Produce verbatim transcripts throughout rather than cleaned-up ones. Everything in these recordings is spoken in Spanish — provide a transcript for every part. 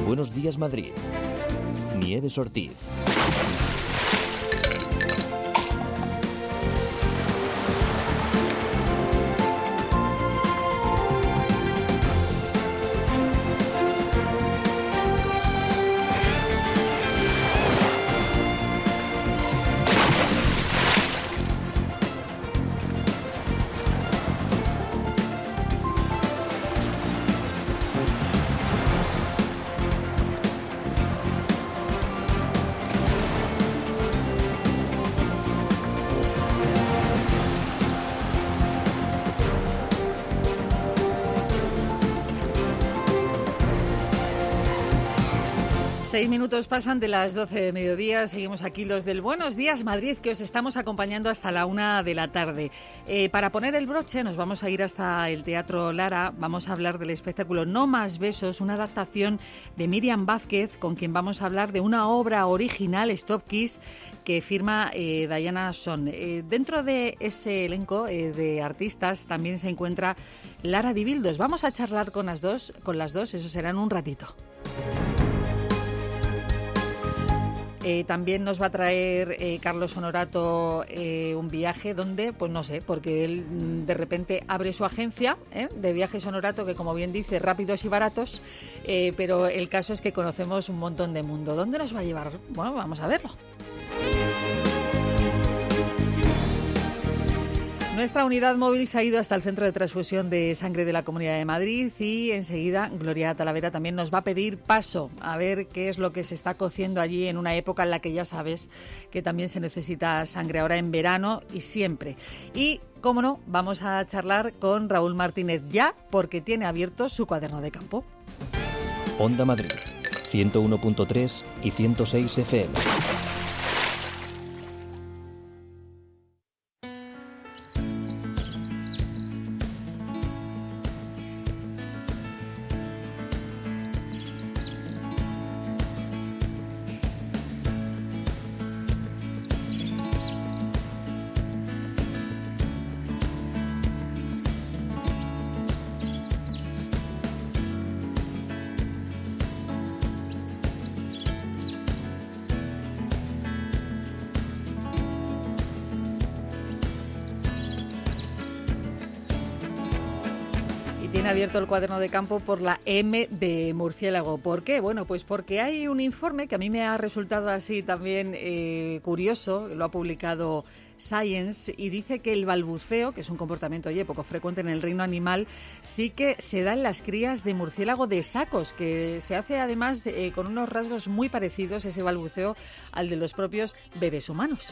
Buenos Días Madrid. Nieves Ortiz. Seis minutos pasan de las doce de mediodía. Seguimos aquí los del Buenos Días Madrid, que os estamos acompañando hasta la una de la tarde. Eh, para poner el broche, nos vamos a ir hasta el Teatro Lara. Vamos a hablar del espectáculo No Más Besos, una adaptación de Miriam Vázquez, con quien vamos a hablar de una obra original, Stop Kiss, que firma eh, Diana Son. Eh, dentro de ese elenco eh, de artistas también se encuentra Lara Dibildos. Vamos a charlar con las dos, con las dos, eso será en un ratito. Eh, también nos va a traer eh, Carlos Honorato eh, un viaje donde, pues no sé, porque él de repente abre su agencia ¿eh? de viajes Honorato, que como bien dice, rápidos y baratos, eh, pero el caso es que conocemos un montón de mundo. ¿Dónde nos va a llevar? Bueno, vamos a verlo. Nuestra unidad móvil se ha ido hasta el Centro de Transfusión de Sangre de la Comunidad de Madrid y enseguida Gloria Talavera también nos va a pedir paso a ver qué es lo que se está cociendo allí en una época en la que ya sabes que también se necesita sangre ahora en verano y siempre. Y, cómo no, vamos a charlar con Raúl Martínez ya porque tiene abierto su cuaderno de campo. Onda Madrid, ciento uno punto tres y ciento seis F M. Abierto el cuaderno de campo por la M de murciélago. ¿Por qué? Bueno, pues porque hay un informe que a mí me ha resultado así también eh, curioso, lo ha publicado Science, y dice que el balbuceo, que es un comportamiento oye, poco frecuente en el reino animal, sí que se da en las crías de murciélago de sacos, que se hace además eh, con unos rasgos muy parecidos, ese balbuceo, al de los propios bebés humanos.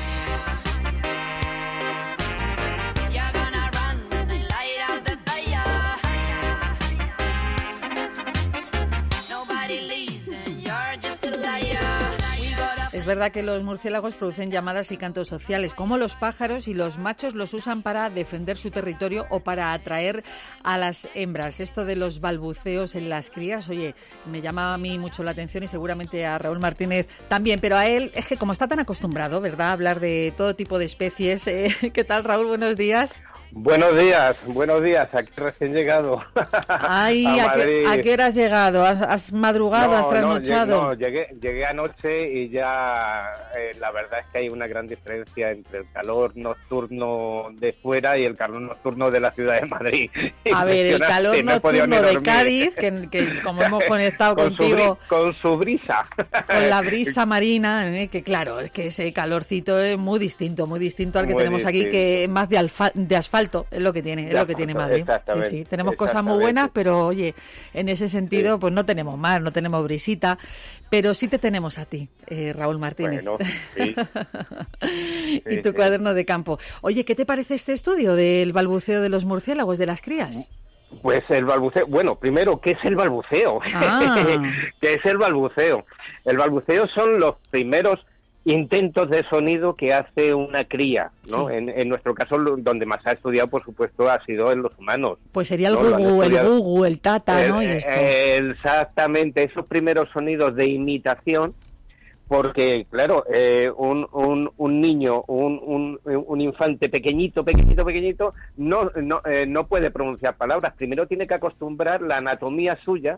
Es verdad que los murciélagos producen llamadas y cantos sociales, como los pájaros, y los machos los usan para defender su territorio o para atraer a las hembras. Esto de los balbuceos en las crías, oye, me llama a mí mucho la atención y seguramente a Raúl Martínez también, pero a él es que como está tan acostumbrado, ¿verdad?, a hablar de todo tipo de especies. Eh, ¿Qué tal, Raúl? Buenos días. Buenos días, buenos días, aquí recién llegado. Ay, a, ¿a, qué, ¿a qué hora has llegado? ¿Has, has madrugado, no, has trasnochado? No, llegué, llegué anoche y ya eh, la verdad es que hay una gran diferencia entre el calor nocturno de fuera y el calor nocturno de la ciudad de Madrid. A ver, el calor nocturno de Cádiz, que, que como hemos conectado con contigo... Su, con su brisa. Con la brisa marina, eh, que claro, es que ese calorcito es muy distinto, muy distinto al que muy tenemos distinto. Aquí, que es más de, alfa, de asfalto. Es lo que tiene, es lo que tiene Madrid. Sí, sí, tenemos cosas muy buenas, pero oye, en ese sentido, sí, pues no tenemos mar, no tenemos brisita, pero sí te tenemos a ti, eh, Raúl Martínez. Bueno, sí. Y tu sí, cuaderno sí. de campo. Oye, ¿qué te parece este estudio del balbuceo de los murciélagos, de las crías? Pues el balbuceo, bueno, primero, ¿qué es el balbuceo? Ah. ¿Qué es el balbuceo? El balbuceo son los primeros intentos de sonido que hace una cría, ¿no? Sí. En, en nuestro caso, donde más ha estudiado, por supuesto, ha sido en los humanos. Pues sería el ¿no? gugu, el gugu, el tata, el, ¿no? Y esto. Exactamente, esos primeros sonidos de imitación, porque, claro, eh, un, un, un niño, un, un, un infante pequeñito, pequeñito, pequeñito, no, no, eh, no puede pronunciar palabras. Primero tiene que acostumbrar la anatomía suya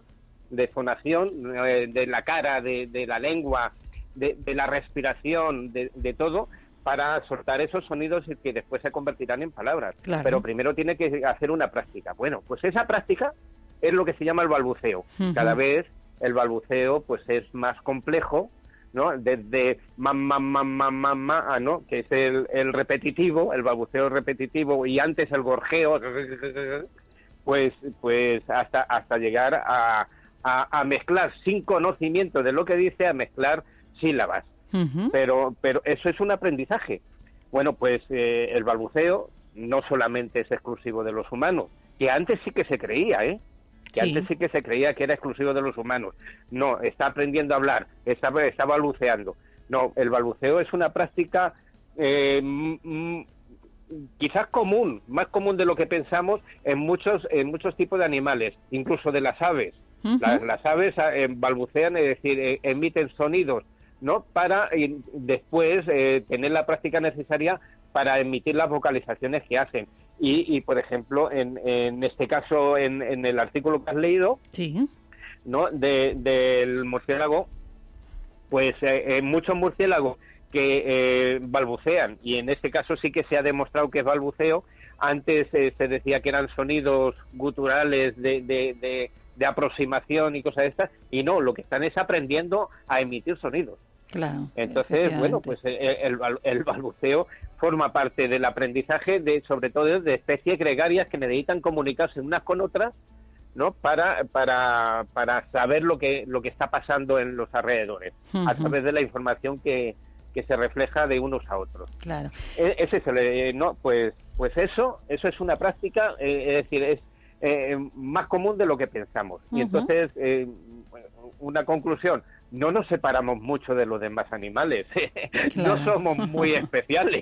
de fonación, eh, de la cara, de, de la lengua, de, de la respiración, de, de todo, para soltar esos sonidos y que después se convertirán en palabras. Claro. Pero primero tiene que hacer una práctica. Bueno, pues esa práctica es lo que se llama el balbuceo. Uh-huh. Cada vez el balbuceo pues es más complejo, ¿no? Desde ma, ma, ma, ma, ma, ma, ¿no? Que es el, el repetitivo, el balbuceo repetitivo, y antes el gorjeo, pues pues hasta hasta llegar a, a, a mezclar sin conocimiento de lo que dice, a mezclar sílabas. Uh-huh. Pero pero eso es un aprendizaje. Bueno, pues eh, el balbuceo no solamente es exclusivo de los humanos, que antes sí que se creía, ¿eh? Que sí. Antes sí que se creía que era exclusivo de los humanos. No, está aprendiendo a hablar, está, está balbuceando. No, el balbuceo es una práctica eh, m- quizás común, más común de lo que pensamos en muchos en muchos tipos de animales, incluso de las aves. Uh-huh. Las, las aves eh, balbucean, es decir, eh, emiten sonidos, ¿no? Para eh, después eh, tener la práctica necesaria para emitir las vocalizaciones que hacen. Y, y por ejemplo, en, en este caso, en, en el artículo que has leído, sí, ¿no? De, del murciélago, pues eh, eh, muchos murciélagos que eh, balbucean, y en este caso sí que se ha demostrado que es balbuceo. Antes eh, se decía que eran sonidos guturales de, de, de, de aproximación y cosas de estas, y no, lo que están es aprendiendo a emitir sonidos. Claro. Entonces, bueno, pues el, el, el balbuceo forma parte del aprendizaje, de sobre todo de especies gregarias que necesitan comunicarse unas con otras, ¿no? Para para para saber lo que lo que está pasando en los alrededores, uh-huh. a través de la información que, que se refleja de unos a otros. Claro. Ese es el, no, pues pues eso eso es una práctica, eh, es decir, es eh, más común de lo que pensamos. Uh-huh. Y entonces eh, una conclusión: no nos separamos mucho de los demás animales, claro. No somos muy especiales.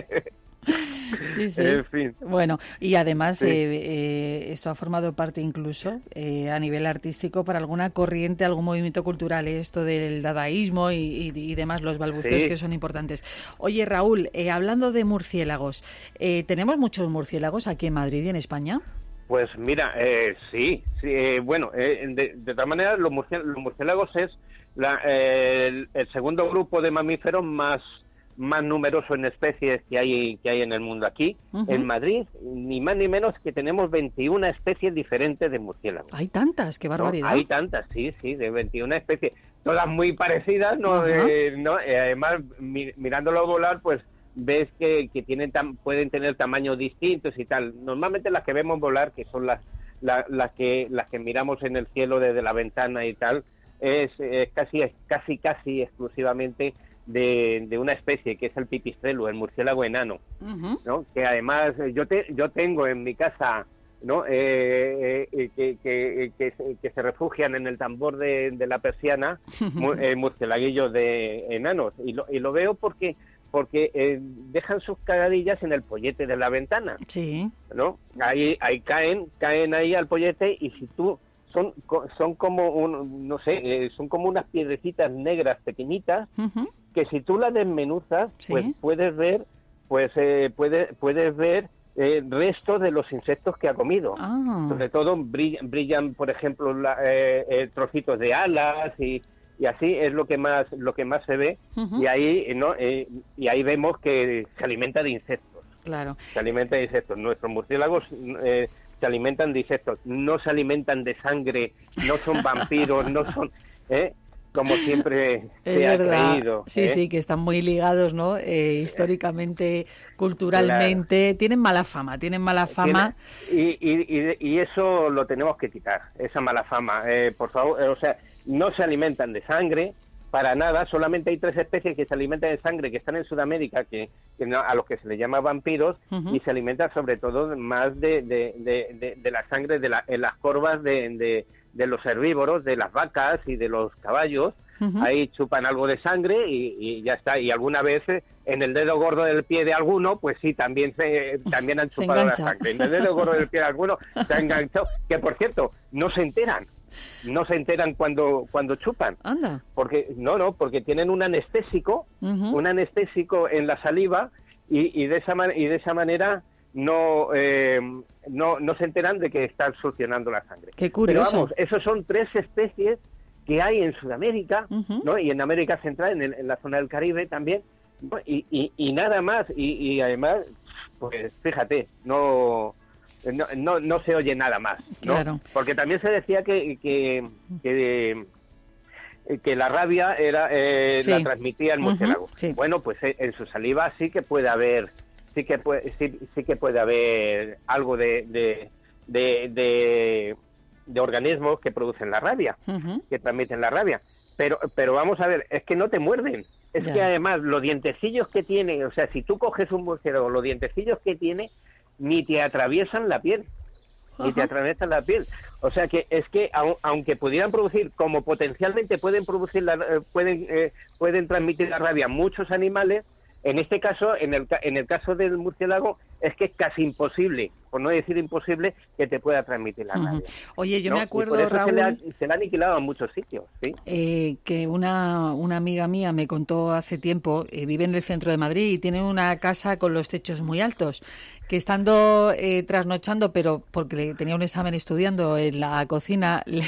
Sí, sí. En fin. Bueno, y además sí. eh, eh, esto ha formado parte incluso eh, a nivel artístico para alguna corriente, algún movimiento cultural, eh, esto del dadaísmo y, y, y demás, los balbuceos, sí, que son importantes. Oye, Raúl, eh, hablando de murciélagos, eh, ¿tenemos muchos murciélagos aquí en Madrid y en España? Pues mira, eh, sí, sí eh, bueno, eh, de, de todas maneras los, murci- los murciélagos es la, eh, el, el segundo grupo de mamíferos más más numeroso en especies que hay que hay en el mundo. Aquí, uh-huh. en Madrid, ni más ni menos que tenemos veintiuna especies diferentes de murciélagos. Hay tantas, qué barbaridad. ¿No? Hay tantas, sí, sí, de veintiuna especies, todas muy parecidas, ¿no? Uh-huh. Eh, ¿no? Eh, además, mi, mirándolo volar, pues ves que, que tienen tam, pueden tener tamaños distintos y tal. Normalmente las que vemos volar, que son las la, las que las que miramos en el cielo desde la ventana y tal, es, es casi es casi casi exclusivamente de, de una especie que es el pipistrelo, el murciélago enano, uh-huh. ¿no? Que además yo te, yo tengo en mi casa, ¿no? Eh, eh, que, que, que, que se refugian en el tambor de, de la persiana, mu, eh, murciélaguillos de enanos, y lo, y lo veo porque porque eh, dejan sus cagadillas en el pollete de la ventana, sí, ¿no? Ahí ahí caen caen ahí al pollete, y si tú son son como un, no sé, eh, son como unas piedrecitas negras pequeñitas, uh-huh. que si tú las desmenuzas, ¿sí? Pues puedes ver, pues eh, puedes puedes ver eh, restos de los insectos que ha comido. Ah. Sobre todo brillan, brillan por ejemplo, la, eh, eh, trocitos de alas y, y así es lo que más lo que más se ve, uh-huh. y ahí no eh, y ahí vemos que se alimenta de insectos. Claro. Se alimenta de insectos. Nuestros murciélagos eh, se alimentan de insectos, no se alimentan de sangre, no son vampiros, no son, ¿eh? Como siempre se ha creído. Sí, ¿eh? sí, que están muy ligados, ¿no? Eh, históricamente, culturalmente, claro. tienen mala fama, tienen mala fama. Tiene, y, y, y eso lo tenemos que quitar, esa mala fama. Eh, por favor, eh, o sea, no se alimentan de sangre, para nada. Solamente hay tres especies que se alimentan de sangre, que están en Sudamérica, que, que no, a los que se les llama vampiros, uh-huh. y se alimentan sobre todo más de, de, de, de, de la sangre de la, en las corvas de, de, de los herbívoros, de las vacas y de los caballos. Uh-huh. Ahí chupan algo de sangre y, y ya está. Y alguna vez en el dedo gordo del pie de alguno, pues sí, también se también han chupado la sangre. En el dedo gordo del pie de alguno se ha enganchado. Que, por cierto, no se enteran. No se enteran cuando cuando chupan. Anda. Porque no, no, porque tienen un anestésico, uh-huh. un anestésico en la saliva, y, y de esa man- y de esa manera no, eh, no, no se enteran de que están succionando la sangre. Qué curioso. Pero vamos, esos son tres especies que hay en Sudamérica, uh-huh. ¿no? Y en América Central, en, el, en la zona del Caribe también, ¿no? y, y, y nada más, y, y además, pues fíjate, no, no, no, no se oye nada más, ¿no? Claro. Porque también se decía que, que, que, que la rabia era eh, sí. la transmitía el murciélago. Uh-huh. Sí. Bueno, pues en su saliva sí que puede haber, sí que puede, sí, sí que puede haber algo de, de, de, de de organismos que producen la rabia, uh-huh. que transmiten la rabia. Pero pero vamos a ver, es que no te muerden. Es yeah. que además los dientecillos que tiene, o sea, si tú coges un murciélago, los dientecillos que tiene ni te atraviesan la piel. Uh-huh. Ni te atraviesan la piel. O sea que es que au, aunque pudieran producir, como potencialmente pueden producir la, eh, pueden eh, pueden transmitir la rabia muchos animales, en este caso, en el en el caso del murciélago, es que es casi imposible, por no decir imposible, que te pueda transmitir la rabia. Uh-huh. Oye, yo ¿no? me acuerdo, y por eso Raúl, se le, ha, se le ha aniquilado en muchos sitios, ¿sí? Eh, que una, una amiga mía me contó hace tiempo, eh, vive en el centro de Madrid y tiene una casa con los techos muy altos, que estando eh, trasnochando, pero porque le tenía un examen estudiando en la cocina, le,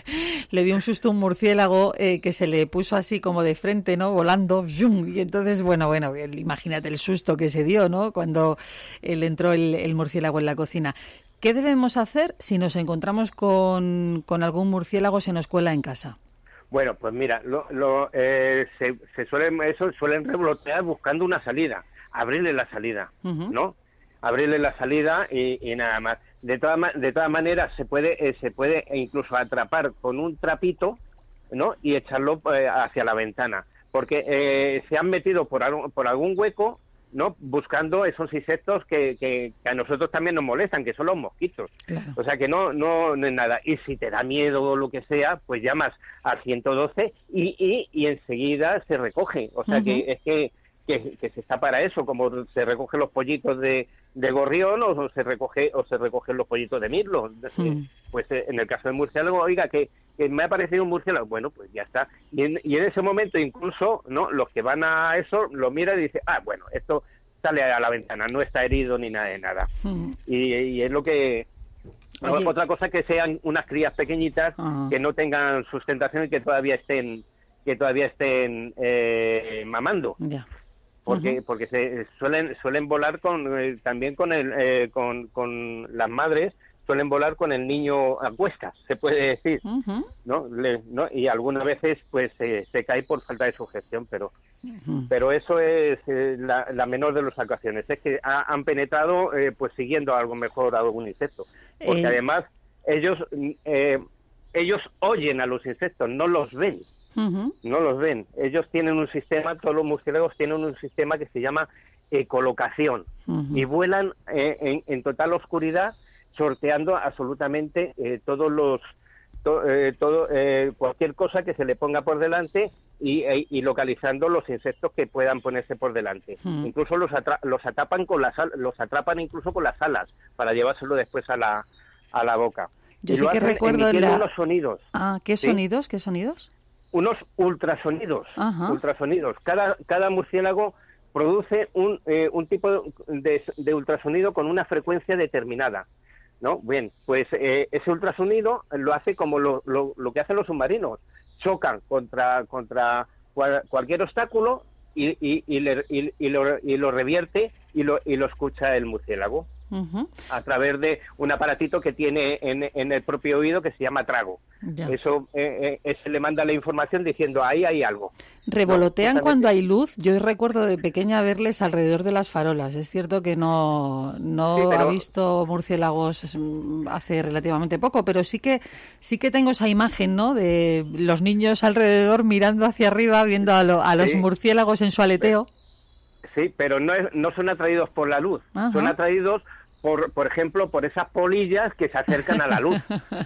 le dio un susto un murciélago eh, que se le puso así como de frente, ¿no? Volando, ¡zum! Y entonces, bueno, bueno, imagínate el susto que se dio, ¿no? Cuando le entró el, el murciélago en la cocina. ¿Qué debemos hacer si nos encontramos con, con algún murciélago se nos cuela en casa? Bueno, pues mira, lo, lo, eh, se, se suelen eso suelen revolotear buscando una salida, abrirle la salida, uh-huh. ¿no? Abrirle la salida y, y nada más. De todas de todas maneras se puede eh, se puede incluso atrapar con un trapito, ¿no? Y echarlo eh, hacia la ventana, porque eh, se han metido por algún, por algún hueco, ¿no? Buscando esos insectos que, que, que a nosotros también nos molestan, que son los mosquitos. Claro. O sea que no, no, no es nada. Y si te da miedo o lo que sea, pues llamas al ciento doce y, y, y enseguida se recoge. O sea uh-huh. que es que, que, que se está para eso, como se recogen los pollitos de, de gorrión o se recoge o se recogen los pollitos de mirlo. Uh-huh. Pues en el caso del murciélago, oiga, que que me ha parecido un murciélago, bueno, pues ya está. Y en, y en ese momento incluso, ¿no? Los que van a eso lo miran y dicen, ah, bueno, esto sale a la ventana, no está herido ni nada de nada. Mm. Y, y es lo que... Oye. Otra cosa que sean unas crías pequeñitas uh-huh. que no tengan sustentación y que todavía estén que todavía estén eh, mamando. Yeah. Porque uh-huh. porque se suelen suelen volar con eh, también con el eh, con, con las madres suelen volar con el niño a cuestas, se puede decir, uh-huh. ¿no? Le, ¿no? Y algunas veces pues eh, se cae por falta de sujeción, pero uh-huh. pero eso es eh, la, la menor de las ocasiones, es que ha, han penetrado eh, pues siguiendo algo mejor a algún insecto, porque eh... además ellos eh, ellos oyen a los insectos, no los ven, uh-huh. no los ven, ellos tienen un sistema, todos los murciélagos tienen un sistema que se llama ecolocación uh-huh. y vuelan eh, en, en total oscuridad, sorteando absolutamente eh, todos los to, eh, todo eh, cualquier cosa que se le ponga por delante y, e, y localizando los insectos que puedan ponerse por delante. Mm. Incluso los atra los atrapan con las los atrapan incluso con las alas para llevárselo después a la a la boca. Yo sí que recuerdo la... unos sonidos. Ah, ¿qué ¿sí? sonidos? ¿Qué sonidos? Unos ultrasonidos. Ajá. Ultrasonidos. Cada cada murciélago produce un eh, un tipo de, de ultrasonido con una frecuencia determinada. ¿No? Bien, pues eh, ese ultrasonido lo hace como lo, lo, lo que hacen los submarinos. Chocan contra contra cual, cualquier obstáculo y, y, y, le, y, y, lo, y lo revierte y lo, y lo escucha el murciélago uh-huh. a través de un aparatito que tiene en, en el propio oído que se llama trago. Ya. Eso eh, eh, se le manda la información diciendo ahí hay algo. ¿Revolotean no, cuando hay luz? Yo recuerdo de pequeña verles alrededor de las farolas. Es cierto que no, no sí, pero... he visto murciélagos hace relativamente poco, pero sí que sí que tengo esa imagen, ¿no? De los niños alrededor mirando hacia arriba, viendo a, lo, a los sí. murciélagos en su aleteo. Sí, pero no, es, no son atraídos por la luz, Ajá. son atraídos por por ejemplo, por esas polillas que se acercan a la luz.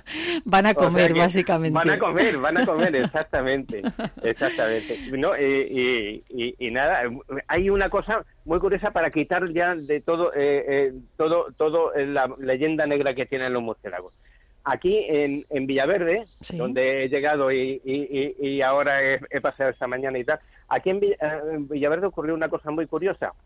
Van a comer, o sea básicamente. Van a comer, van a comer, exactamente. exactamente. No, y, y, y nada, hay una cosa muy curiosa para quitar ya de todo eh, eh, todo todo la leyenda negra que tienen los murciélagos. Aquí en, en Villaverde, ¿sí? donde he llegado y, y, y ahora he, he paseado esta mañana y tal, aquí en, Vill en Villaverde ocurrió una cosa muy curiosa.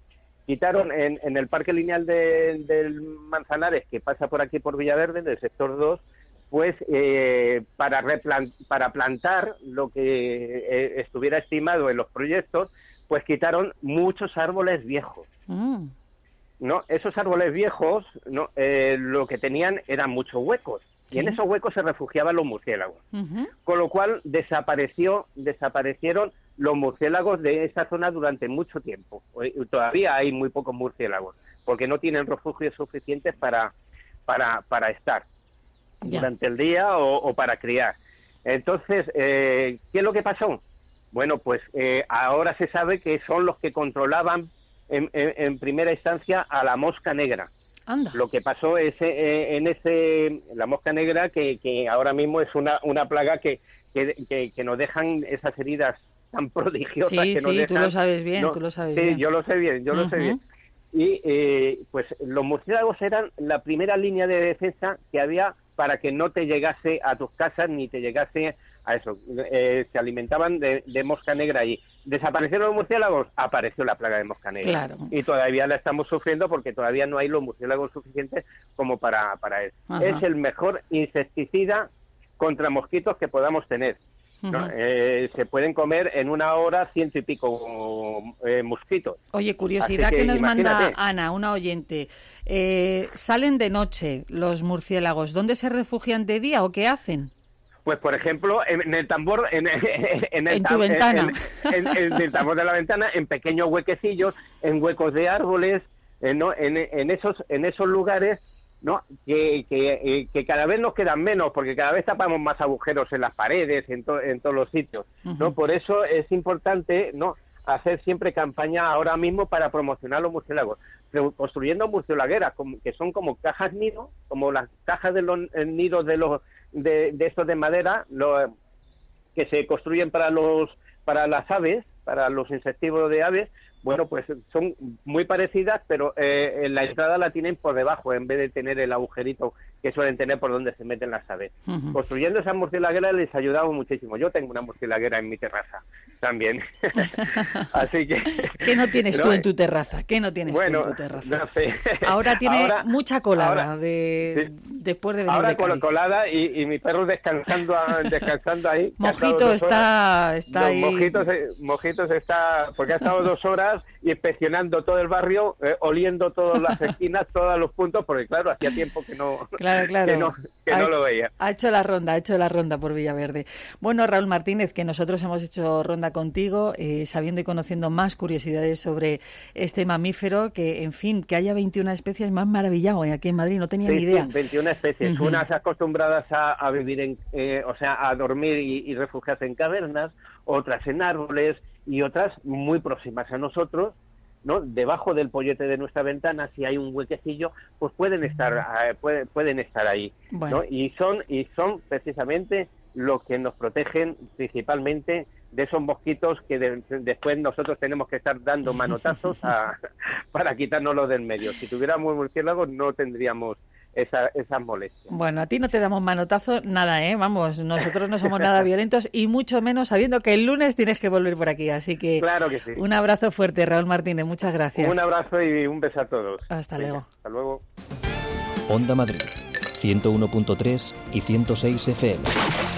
quitaron en, en el Parque Lineal de, del Manzanares, que pasa por aquí por Villaverde, del sector dos, pues eh, para, replant, para plantar lo que eh, estuviera estimado en los proyectos, pues quitaron muchos árboles viejos. Mm. ¿No? Esos árboles viejos, ¿no? eh, lo que tenían eran muchos huecos, ¿sí? Y en esos huecos se refugiaban los murciélagos. Uh-huh. Con lo cual desapareció, desaparecieron los murciélagos de esa zona durante mucho tiempo. Todavía hay muy pocos murciélagos, porque no tienen refugios suficientes para, para, para estar ya. durante el día o, o para criar. Entonces, eh, ¿qué es lo que pasó? Bueno, pues eh, ahora se sabe que son los que controlaban en, en, en primera instancia a la mosca negra. Anda. Lo que pasó es eh, en ese la mosca negra, que, que ahora mismo es una, una plaga que, que, que, que nos dejan esas heridas tan prodigiosas. Sí, que nos sí, dejan, tú lo sabes bien, ¿no? tú lo sabes sí, bien. yo lo sé bien, yo uh-huh. lo sé bien. Y eh, pues los murciélagos eran la primera línea de defensa que había para que no te llegase a tus casas ni te llegase a eso. Eh, se alimentaban de, de mosca negra allí. ¿Desaparecieron los murciélagos? Apareció la plaga de mosca negra. Claro. Y todavía la estamos sufriendo porque todavía no hay los murciélagos suficientes como para, para eso. Ajá. Es el mejor insecticida contra mosquitos que podamos tener. ¿No? Uh-huh. Eh, se pueden comer en una hora ciento y pico eh, mosquitos. Oye, curiosidad que, que nos imagínate. Manda Ana, una oyente. Eh, ¿Salen de noche los murciélagos? ¿Dónde se refugian de día o qué hacen? Pues, por ejemplo, en, en el tambor, en, en, el, en tu ventana, en, en, en el tambor de la ventana, en pequeños huequecillos, en huecos de árboles, en, ¿no? en, en esos, en esos lugares, ¿no? Que, que, que cada vez nos quedan menos, porque cada vez tapamos más agujeros en las paredes, en, to, en todos los sitios, ¿no? Uh-huh. Por eso es importante, ¿no? hacer siempre campaña ahora mismo para promocionar los murciélagos, construyendo murciélagueras, que son como cajas nido, como las cajas de los nidos de los de, de estos de madera, lo, que se construyen para los para las aves, para los insectívoros de aves. Bueno, pues son muy parecidas, pero eh, en la entrada la tienen por debajo, en vez de tener el agujerito que suelen tener por donde se meten las aves. Uh-huh. Construyendo esas murciélagueras les ayudamos muchísimo. Yo tengo una murciélaguera en mi terraza también. Así que... ¿Qué no tienes no, tú en tu terraza? ¿Qué no tienes bueno, tú en tu terraza? No sé. Ahora tiene ahora, mucha colada ahora, de, sí. después de venir ahora de Cali. Ahora colada y, y mi perro descansando, descansando ahí. Mojito está, está no, ahí. Mojitos, Mojitos está... Porque ha estado dos horas y inspeccionando todo el barrio, eh, oliendo todas las esquinas, todos los puntos, porque claro, hacía tiempo que no, claro, claro. que no, que ha, no lo veía. Ha hecho la ronda, ha hecho la ronda por Villaverde. Bueno, Raúl Martínez, que nosotros hemos hecho ronda contigo, eh, sabiendo y conociendo más curiosidades sobre este mamífero, que en fin, que haya veintiuna especies, más maravillado, ¿eh? Aquí en Madrid, no tenía sí, ni idea. Sí, veintiuna especies, uh-huh. Unas acostumbradas a, a vivir en, eh, o sea, a dormir y, y refugiarse en cavernas, otras en árboles y otras muy próximas a nosotros, ¿no? Debajo del pollete de nuestra ventana, si hay un huequecillo, pues pueden estar eh, puede, pueden estar ahí, bueno. ¿no? Y son y son precisamente los que nos protegen principalmente de esos mosquitos que de, después nosotros tenemos que estar dando manotazos a, para quitárnoslos del medio. Si tuviéramos murciélagos no tendríamos esa, esas molestias. Bueno, a ti no te damos manotazo, nada, ¿eh? Vamos, nosotros no somos nada violentos y mucho menos sabiendo que el lunes tienes que volver por aquí, así que, claro que sí. Un abrazo fuerte, Raúl Martínez, muchas gracias. Un abrazo y un beso a todos. Hasta Venga, luego. Hasta luego. Onda Madrid, ciento uno punto tres y ciento seis F M.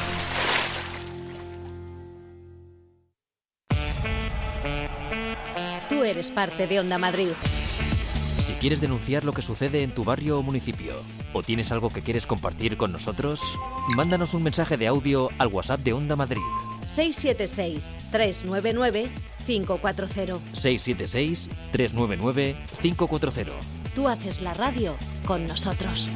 Tú eres parte de Onda Madrid. Si quieres denunciar lo que sucede en tu barrio o municipio, o tienes algo que quieres compartir con nosotros, mándanos un mensaje de audio al WhatsApp de Onda Madrid. seis siete seis, tres nueve nueve, cinco cuatro cero. seis siete seis, tres nueve nueve, cinco cuatro cero. Tú haces la radio con nosotros.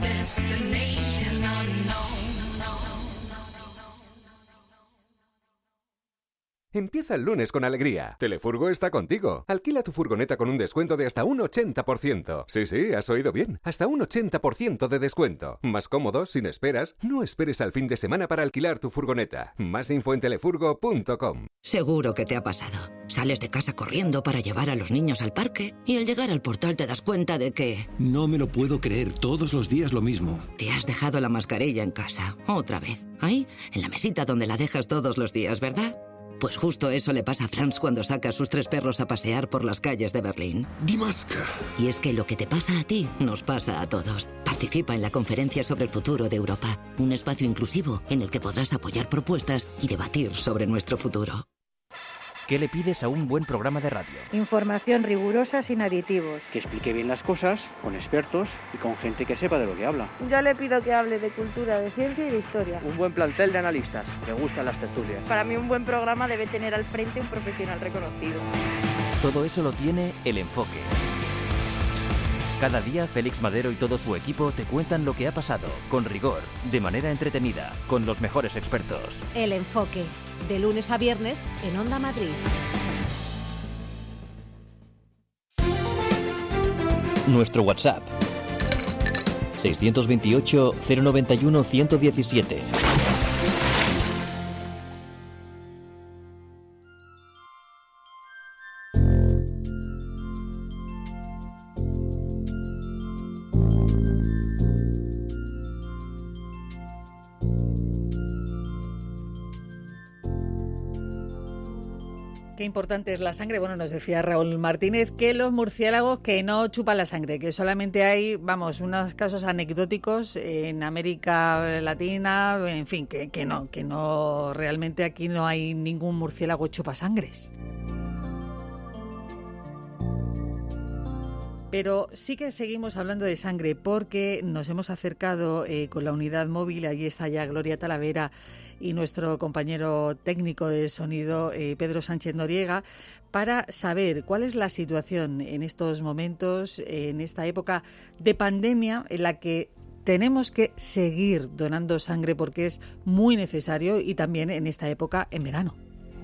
Empieza el lunes con alegría. Telefurgo está contigo. Alquila tu furgoneta con un descuento de hasta un ochenta por ciento. Sí, sí, has oído bien. Hasta un ochenta por ciento de descuento. Más cómodo, sin esperas. No esperes al fin de semana para alquilar tu furgoneta. Más info en telefurgo punto com. Seguro que te ha pasado. Sales de casa corriendo para llevar a los niños al parque y al llegar al portal te das cuenta de que... No me lo puedo creer, todos los días lo mismo. Te has dejado la mascarilla en casa, otra vez. Ahí, en la mesita donde la dejas todos los días, ¿verdad? Pues justo eso le pasa a Franz cuando saca a sus tres perros a pasear por las calles de Berlín. Die Maske. Y es que lo que te pasa a ti nos pasa a todos. Participa en la conferencia sobre el futuro de Europa, un espacio inclusivo en el que podrás apoyar propuestas y debatir sobre nuestro futuro. ¿Qué le pides a un buen programa de radio? Información rigurosa sin aditivos. Que explique bien las cosas, con expertos y con gente que sepa de lo que habla. Yo le pido que hable de cultura, de ciencia y de historia. Un buen plantel de analistas, me gustan las tertulias. Para mí un buen programa debe tener al frente un profesional reconocido. Todo eso lo tiene El Enfoque. Cada día Félix Madero y todo su equipo te cuentan lo que ha pasado, con rigor, de manera entretenida, con los mejores expertos. El Enfoque, de lunes a viernes en Onda Madrid. Nuestro WhatsApp seiscientos veintiocho, cero noventa y uno, ciento diecisiete. Qué importante es la sangre. Bueno, nos decía Raúl Martínez que los murciélagos que no chupan la sangre, que solamente hay, vamos, unos casos anecdóticos en América Latina, en fin, que, que no, que no, realmente aquí no hay ningún murciélago chupasangres. Pero sí que seguimos hablando de sangre porque nos hemos acercado eh, con la unidad móvil, allí está ya Gloria Talavera y nuestro compañero técnico de sonido, eh, Pedro Sánchez Noriega, para saber cuál es la situación en estos momentos, en esta época de pandemia en la que tenemos que seguir donando sangre porque es muy necesario, y también en esta época en verano.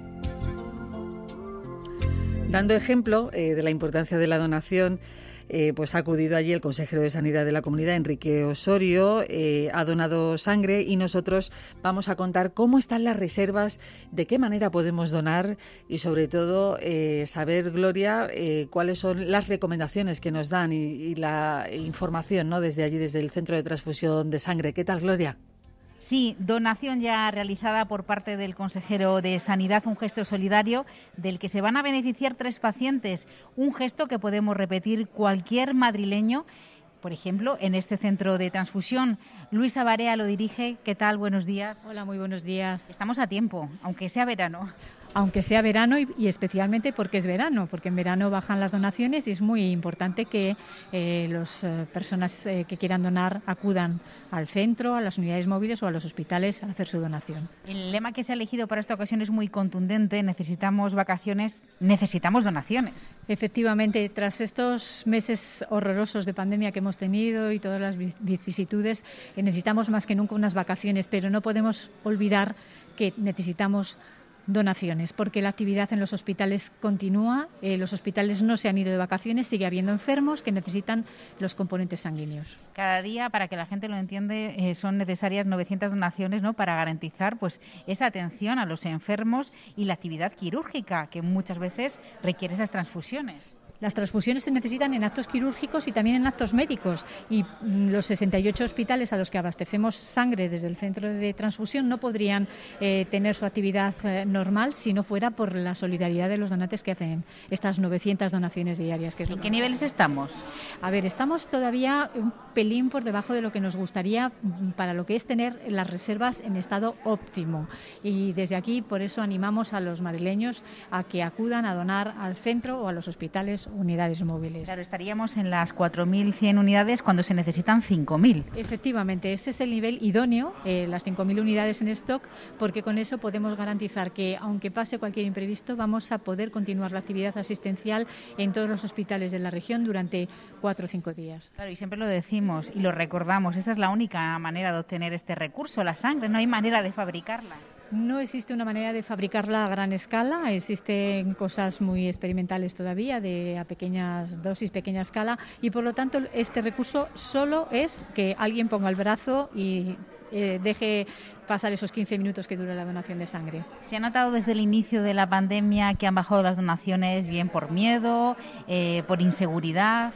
Dando ejemplo eh, de la importancia de la donación, Eh, pues ha acudido allí el consejero de Sanidad de la Comunidad, Enrique Osorio, eh, ha donado sangre y nosotros vamos a contar cómo están las reservas, de qué manera podemos donar y sobre todo eh, saber, Gloria, eh, cuáles son las recomendaciones que nos dan y, y la información, ¿no?, desde allí, desde el Centro de Transfusión de Sangre. ¿Qué tal, Gloria? Sí, donación ya realizada por parte del consejero de Sanidad, un gesto solidario del que se van a beneficiar tres pacientes, un gesto que podemos repetir cualquier madrileño, por ejemplo, en este centro de transfusión. Luisa Barea lo dirige. ¿Qué tal? Buenos días. Hola, muy buenos días. Estamos a tiempo, aunque sea verano. Aunque sea verano y, y especialmente porque es verano, porque en verano bajan las donaciones y es muy importante que eh, las eh, personas eh, que quieran donar acudan al centro, a las unidades móviles o a los hospitales a hacer su donación. El lema que se ha elegido para esta ocasión es muy contundente: necesitamos vacaciones, necesitamos donaciones. Efectivamente, tras estos meses horrorosos de pandemia que hemos tenido y todas las vicisitudes, eh, necesitamos más que nunca unas vacaciones, pero no podemos olvidar que necesitamos donaciones, porque la actividad en los hospitales continúa, eh, los hospitales no se han ido de vacaciones, sigue habiendo enfermos que necesitan los componentes sanguíneos. Cada día, para que la gente lo entiende, eh, son necesarias novecientas donaciones, ¿no?, para garantizar pues esa atención a los enfermos y la actividad quirúrgica, que muchas veces requiere esas transfusiones. Las transfusiones se necesitan en actos quirúrgicos y también en actos médicos, y los sesenta y ocho hospitales a los que abastecemos sangre desde el centro de transfusión no podrían eh, tener su actividad eh, normal si no fuera por la solidaridad de los donantes que hacen estas novecientas donaciones diarias. Que es ¿En qué niveles estamos? A ver, estamos todavía un pelín por debajo de lo que nos gustaría para lo que es tener las reservas en estado óptimo, y desde aquí por eso animamos a los madrileños a que acudan a donar al centro o a los hospitales unidades móviles. Claro, estaríamos en las cuatro mil cien unidades cuando se necesitan cinco mil. Efectivamente, ese es el nivel idóneo, eh, las cinco mil unidades en stock, porque con eso podemos garantizar que, aunque pase cualquier imprevisto, vamos a poder continuar la actividad asistencial en todos los hospitales de la región durante cuatro o cinco días. Claro, y siempre lo decimos y lo recordamos, esa es la única manera de obtener este recurso, la sangre, no hay manera de fabricarla. No existe una manera de fabricarla a gran escala, existen cosas muy experimentales todavía, de a pequeñas dosis, pequeña escala, y por lo tanto este recurso solo es que alguien ponga el brazo y eh, deje pasar esos quince minutos que dura la donación de sangre. ¿Se ha notado desde el inicio de la pandemia que han bajado las donaciones, bien por miedo, eh, por inseguridad?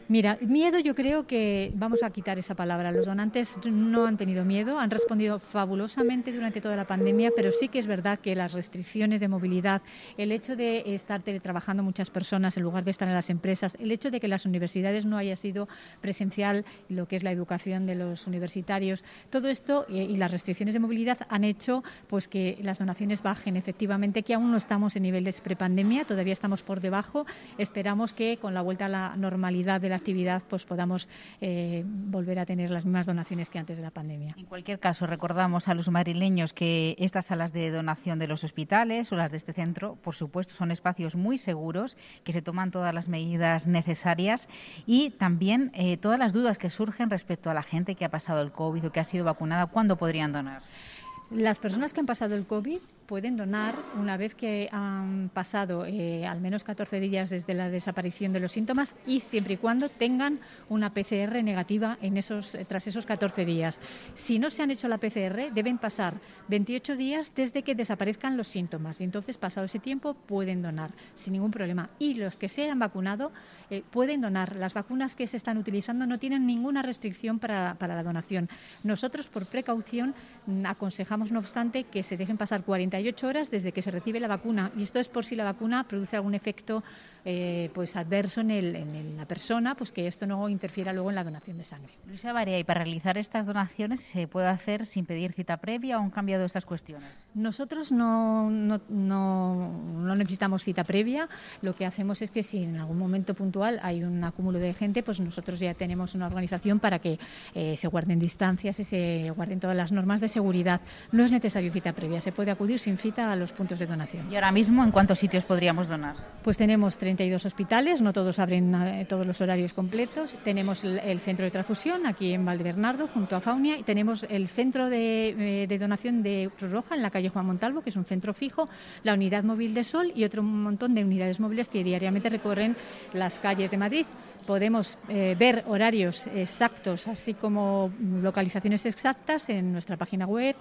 Mira, miedo yo creo que vamos a quitar esa palabra. Los donantes no han tenido miedo, han respondido fabulosamente durante toda la pandemia, pero sí que es verdad que las restricciones de movilidad, el hecho de estar teletrabajando muchas personas en lugar de estar en las empresas, el hecho de que las universidades no haya sido presencial lo que es la educación de los universitarios, todo esto eh, y las restricciones de movilidad han hecho pues que las donaciones bajen. Efectivamente que aún no estamos en niveles prepandemia, todavía estamos por debajo. Esperamos que con la vuelta a la normalidad de la actividad pues podamos eh, volver a tener las mismas donaciones que antes de la pandemia. En cualquier caso, recordamos a los madrileños que estas salas de donación de los hospitales o las de este centro, por supuesto, son espacios muy seguros, que se toman todas las medidas necesarias y también eh, todas las dudas que surgen respecto a la gente que ha pasado el COVID o que ha sido vacunada, ¿cuándo podrían donar? Las personas que han pasado el COVID pueden donar una vez que han pasado eh, al menos catorce días desde la desaparición de los síntomas y siempre y cuando tengan una P C R negativa en esos, tras esos catorce días. Si no se han hecho la P C R, deben pasar veintiocho días desde que desaparezcan los síntomas y entonces, pasado ese tiempo, pueden donar sin ningún problema. Y los que se hayan vacunado eh, pueden donar. Las vacunas que se están utilizando no tienen ninguna restricción para, para la donación. Nosotros, por precaución, aconsejamos, no obstante, que se dejen pasar cuarenta y ocho horas desde que se recibe la vacuna, y esto es por si la vacuna produce algún efecto eh, pues adverso en, el, en el, la persona, pues que esto no interfiera luego en la donación de sangre. Luisa Barea, ¿y para realizar estas donaciones se puede hacer sin pedir cita previa o han cambiado estas cuestiones? Nosotros no, no, no, no necesitamos cita previa. Lo que hacemos es que si en algún momento puntual hay un acúmulo de gente, pues nosotros ya tenemos una organización para que eh, se guarden distancias y se guarden todas las normas de seguridad. No es necesario cita previa, se puede acudir sin cita a los puntos de donación. ¿Y ahora mismo en cuántos sitios podríamos donar? Pues tenemos treinta y dos hospitales, no todos abren eh, todos los horarios completos. Tenemos el, el centro de transfusión aquí en Valdebernardo, junto a Faunia, y tenemos el centro de, eh, de donación de Cruz Roja en la calle Juan Montalvo, que es un centro fijo, la unidad móvil de Sol y otro montón de unidades móviles que diariamente recorren las calles de Madrid. Podemos eh, ver horarios exactos, así como localizaciones exactas en nuestra página web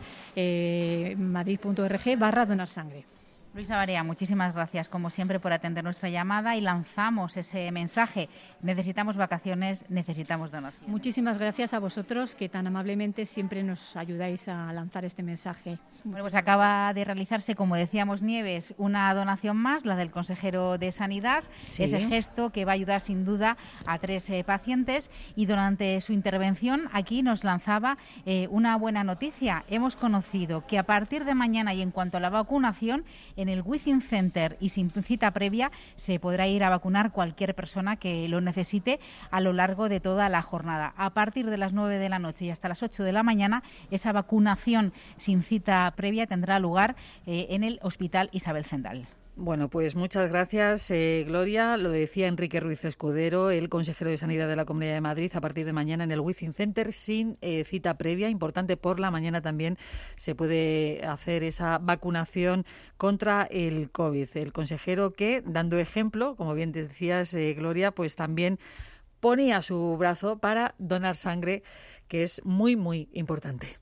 eh, madrid punto org barra donar sangre. Luisa Barea, muchísimas gracias, como siempre, por atender nuestra llamada y lanzamos ese mensaje. Necesitamos vacaciones, necesitamos donación. Muchísimas gracias a vosotros, que tan amablemente siempre nos ayudáis a lanzar este mensaje. Bueno, pues acaba de realizarse, como decíamos, Nieves, una donación más, la del consejero de Sanidad. Sí. Ese gesto que va a ayudar sin duda a tres eh, pacientes, y durante su intervención aquí nos lanzaba eh, una buena noticia. Hemos conocido que a partir de mañana y en cuanto a la vacunación, en el Within Center y sin cita previa se podrá ir a vacunar cualquier persona que lo necesite a lo largo de toda la jornada. A partir de las nueve de la noche y hasta las ocho de la mañana, esa vacunación sin cita previa tendrá lugar eh, en el Hospital Isabel Zendal. Bueno, pues muchas gracias, eh, Gloria. Lo decía Enrique Ruiz Escudero, el consejero de Sanidad de la Comunidad de Madrid, a partir de mañana en el Within Center sin eh, cita previa. Importante, por la mañana también se puede hacer esa vacunación contra el COVID. El consejero que, dando ejemplo, como bien te decías, eh, Gloria, pues también ponía su brazo para donar sangre, que es muy, muy importante.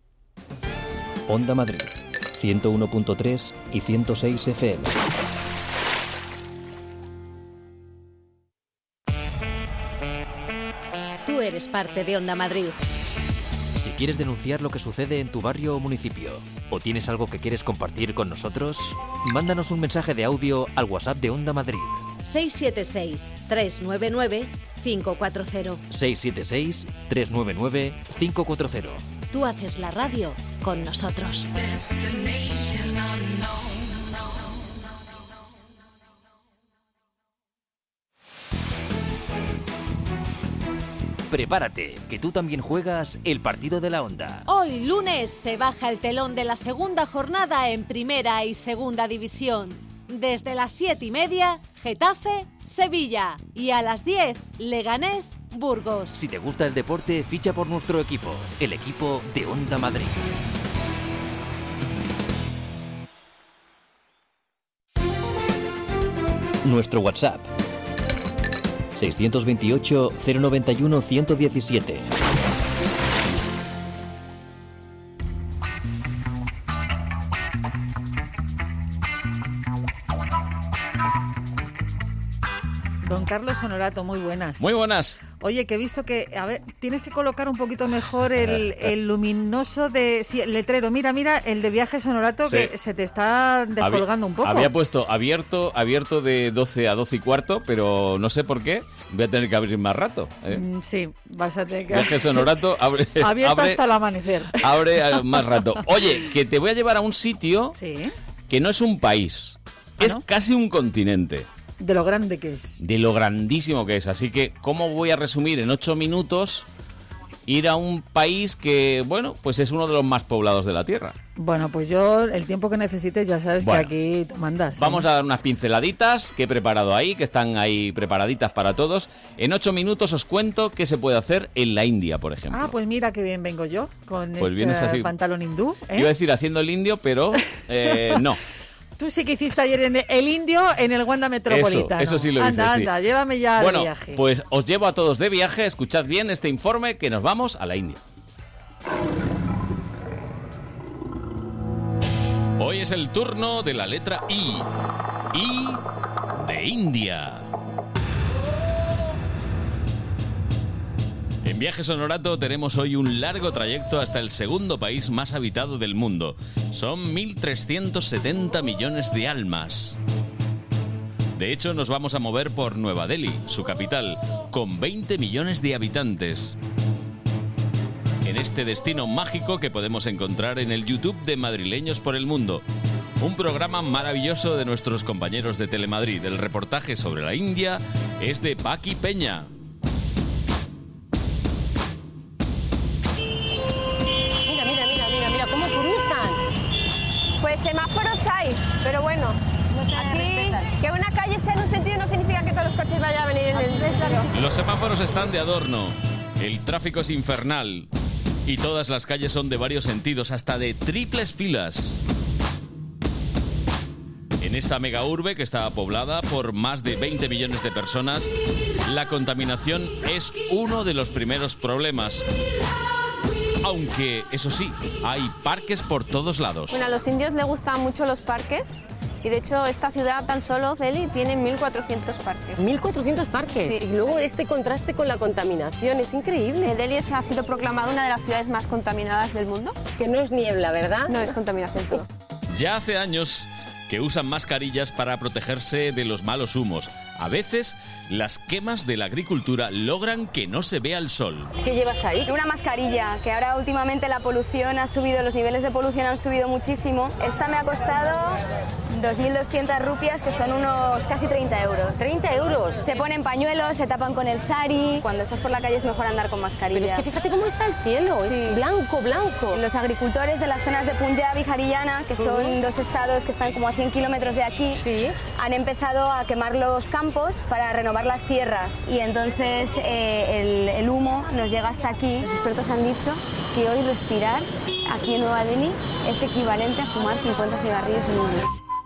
Onda Madrid, ciento uno punto tres y ciento seis F M. Tú eres parte de Onda Madrid. Si quieres denunciar lo que sucede en tu barrio o municipio, o tienes algo que quieres compartir con nosotros, mándanos un mensaje de audio al WhatsApp de Onda Madrid. seis siete seis, tres nueve nueve, cinco cuatro cero. seis siete seis, tres nueve nueve, cinco cuatro cero. Tú haces la radio con nosotros. Prepárate, que tú también juegas el partido de la Onda. Hoy lunes se baja el telón de la segunda jornada en Primera y Segunda División. Desde las siete y media, Getafe, Sevilla. Y a las diez, Leganés, Burgos. Si te gusta el deporte, ficha por nuestro equipo, el equipo de Onda Madrid. Nuestro WhatsApp seiscientos veintiocho, cero noventa y uno, ciento diecisiete. Don Carlos Honorato, muy buenas. Muy buenas. Oye, que he visto que, a ver, tienes que colocar un poquito mejor el, el luminoso de sí, el letrero. Mira, mira, el de Viajes Honorato, sí, que se te está descolgando un poco. Había puesto abierto abierto de doce a doce y cuarto, pero no sé por qué. Voy a tener que abrir más rato. ¿eh? Mm, sí, vas a tener que... Viajes Honorato abre... Abierto abre, hasta el amanecer. Abre más rato. Oye, que te voy a llevar a un sitio sí, que no es un país, ¿Ah, es no? casi un continente. De lo grande que es. De lo grandísimo que es. Así que, ¿cómo voy a resumir en ocho minutos ir a un país que, bueno, pues es uno de los más poblados de la Tierra? Bueno, pues yo, el tiempo que necesites, ya sabes bueno, que aquí tú mandas. ¿eh? Vamos a dar unas pinceladitas que he preparado ahí, que están ahí preparaditas para todos. En ocho minutos os cuento qué se puede hacer en la India, por ejemplo. Ah, pues mira qué bien vengo yo, con pues este así. pantalón hindú. ¿eh? Iba a decir haciendo el indio, pero eh, no. Tú sí que hiciste ayer en el indio en el Wanda Metropolitano. Eso, eso sí lo hice, anda, sí. Anda, llévame ya bueno, de viaje. Pues os llevo a todos de viaje. Escuchad bien este informe que nos vamos a la India. Hoy es el turno de la letra I. I de India. En Viajes Honorato tenemos hoy un largo trayecto hasta el segundo país más habitado del mundo. Son mil trescientos setenta millones de almas. De hecho, nos vamos a mover por Nueva Delhi, su capital, con veinte millones de habitantes. En este destino mágico que podemos encontrar en el YouTube de Madrileños por el Mundo. Un programa maravilloso de nuestros compañeros de Telemadrid. El reportaje sobre la India es de Paqui Peña. Pues semáforos hay, pero bueno, no aquí que una calle sea en un sentido no significa que todos los coches vayan a venir en el sentido. Los semáforos están de adorno, el tráfico es infernal y todas las calles son de varios sentidos, hasta de triples filas. En esta mega urbe que está poblada por más de veinte millones de personas, la contaminación es uno de los primeros problemas. Aunque, eso sí, hay parques por todos lados. Bueno, a los indios les gustan mucho los parques y de hecho esta ciudad tan solo, Delhi, tiene mil cuatrocientos parques. ¿mil cuatrocientos parques? Sí. Y luego este contraste con la contaminación, es increíble. Delhi ha sido proclamada una de las ciudades más contaminadas del mundo. Que no es niebla, ¿verdad? No, es contaminación todo. Ya hace años que usan mascarillas para protegerse de los malos humos. A veces, las quemas de la agricultura logran que no se vea el sol. ¿Qué llevas ahí? Una mascarilla, que ahora últimamente la polución ha subido, los niveles de polución han subido muchísimo. Esta me ha costado dos mil doscientas rupias, que son unos casi treinta euros. ¿treinta euros? Se ponen pañuelos, se tapan con el sari. Cuando estás por la calle es mejor andar con mascarilla. Pero es que fíjate cómo está el cielo, sí. Es blanco, blanco. Los agricultores de las zonas de Punjab y Haryana, que son uh-huh. dos estados que están como a cien kilómetros de aquí, sí. han empezado a quemar los campos para renovar las tierras y entonces eh, el, el humo nos llega hasta aquí. Los expertos han dicho que hoy respirar aquí en Nueva Delhi es equivalente a fumar cincuenta cigarrillos en un mes.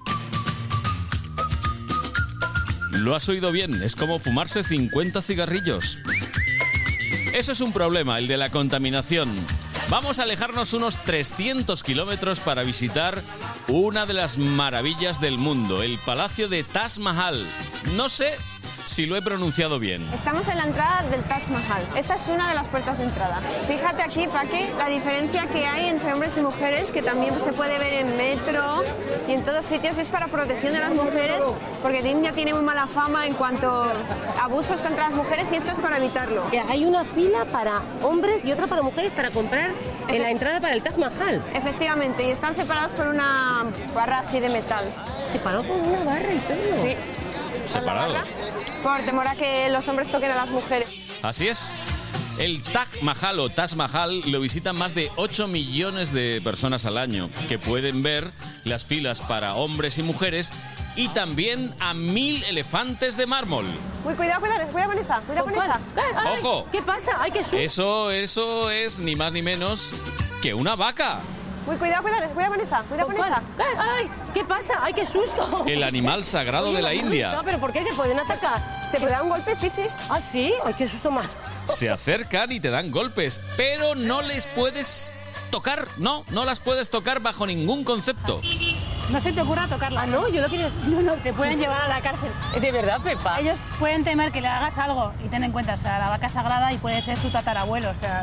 Lo has oído bien, es como fumarse cincuenta cigarrillos. Eso es un problema, el de la contaminación. Vamos a alejarnos unos trescientos kilómetros para visitar una de las maravillas del mundo, el Palacio de Taj Mahal. No sé si lo he pronunciado bien. Estamos en la entrada del Taj Mahal. Esta es una de las puertas de entrada. Fíjate aquí, Paqui, la diferencia que hay entre hombres y mujeres, que también se puede ver en metro y en todos sitios. Es para protección de las mujeres, porque India tiene muy mala fama en cuanto a abusos contra las mujeres y esto es para evitarlo. Hay una fila para hombres y otra para mujeres para comprar en la entrada para el Taj Mahal. Efectivamente, y están separados por una barra así de metal. ¿Separados por una barra y todo? Sí. ¿Separados? Por temor a que los hombres toquen a las mujeres. Así es. El Taj Mahal o Taj Mahal lo visitan más de ocho millones de personas al año, que pueden ver las filas para hombres y mujeres y también a mil elefantes de mármol. Uy, cuidado, cuidado, cuidado con esa, cuidado con esa. Ay, ¡ojo! ¿Qué pasa? Ay, qué susto. Eso, eso es ni más ni menos que una vaca. Uy, cuidado, cuidado, cuidado con esa, cuidado con esa. Ay, ¿qué pasa? Ay, qué susto. El animal sagrado de la India. No, pero ¿por qué te pueden atacar? ¿Te puede dar un golpe? Sí, sí. ¿Ah, sí? Ay, qué susto más. Se acercan y te dan golpes, pero no les puedes tocar. No, no las puedes tocar bajo ningún concepto. No se te ocurra tocarla. Ah, no, yo lo quiero... No, no, te pueden llevar a la cárcel. ¿De verdad, Pepa? Ellos pueden temer que le hagas algo y ten en cuenta, o sea, la vaca es sagrada y puede ser su tatarabuelo, o sea...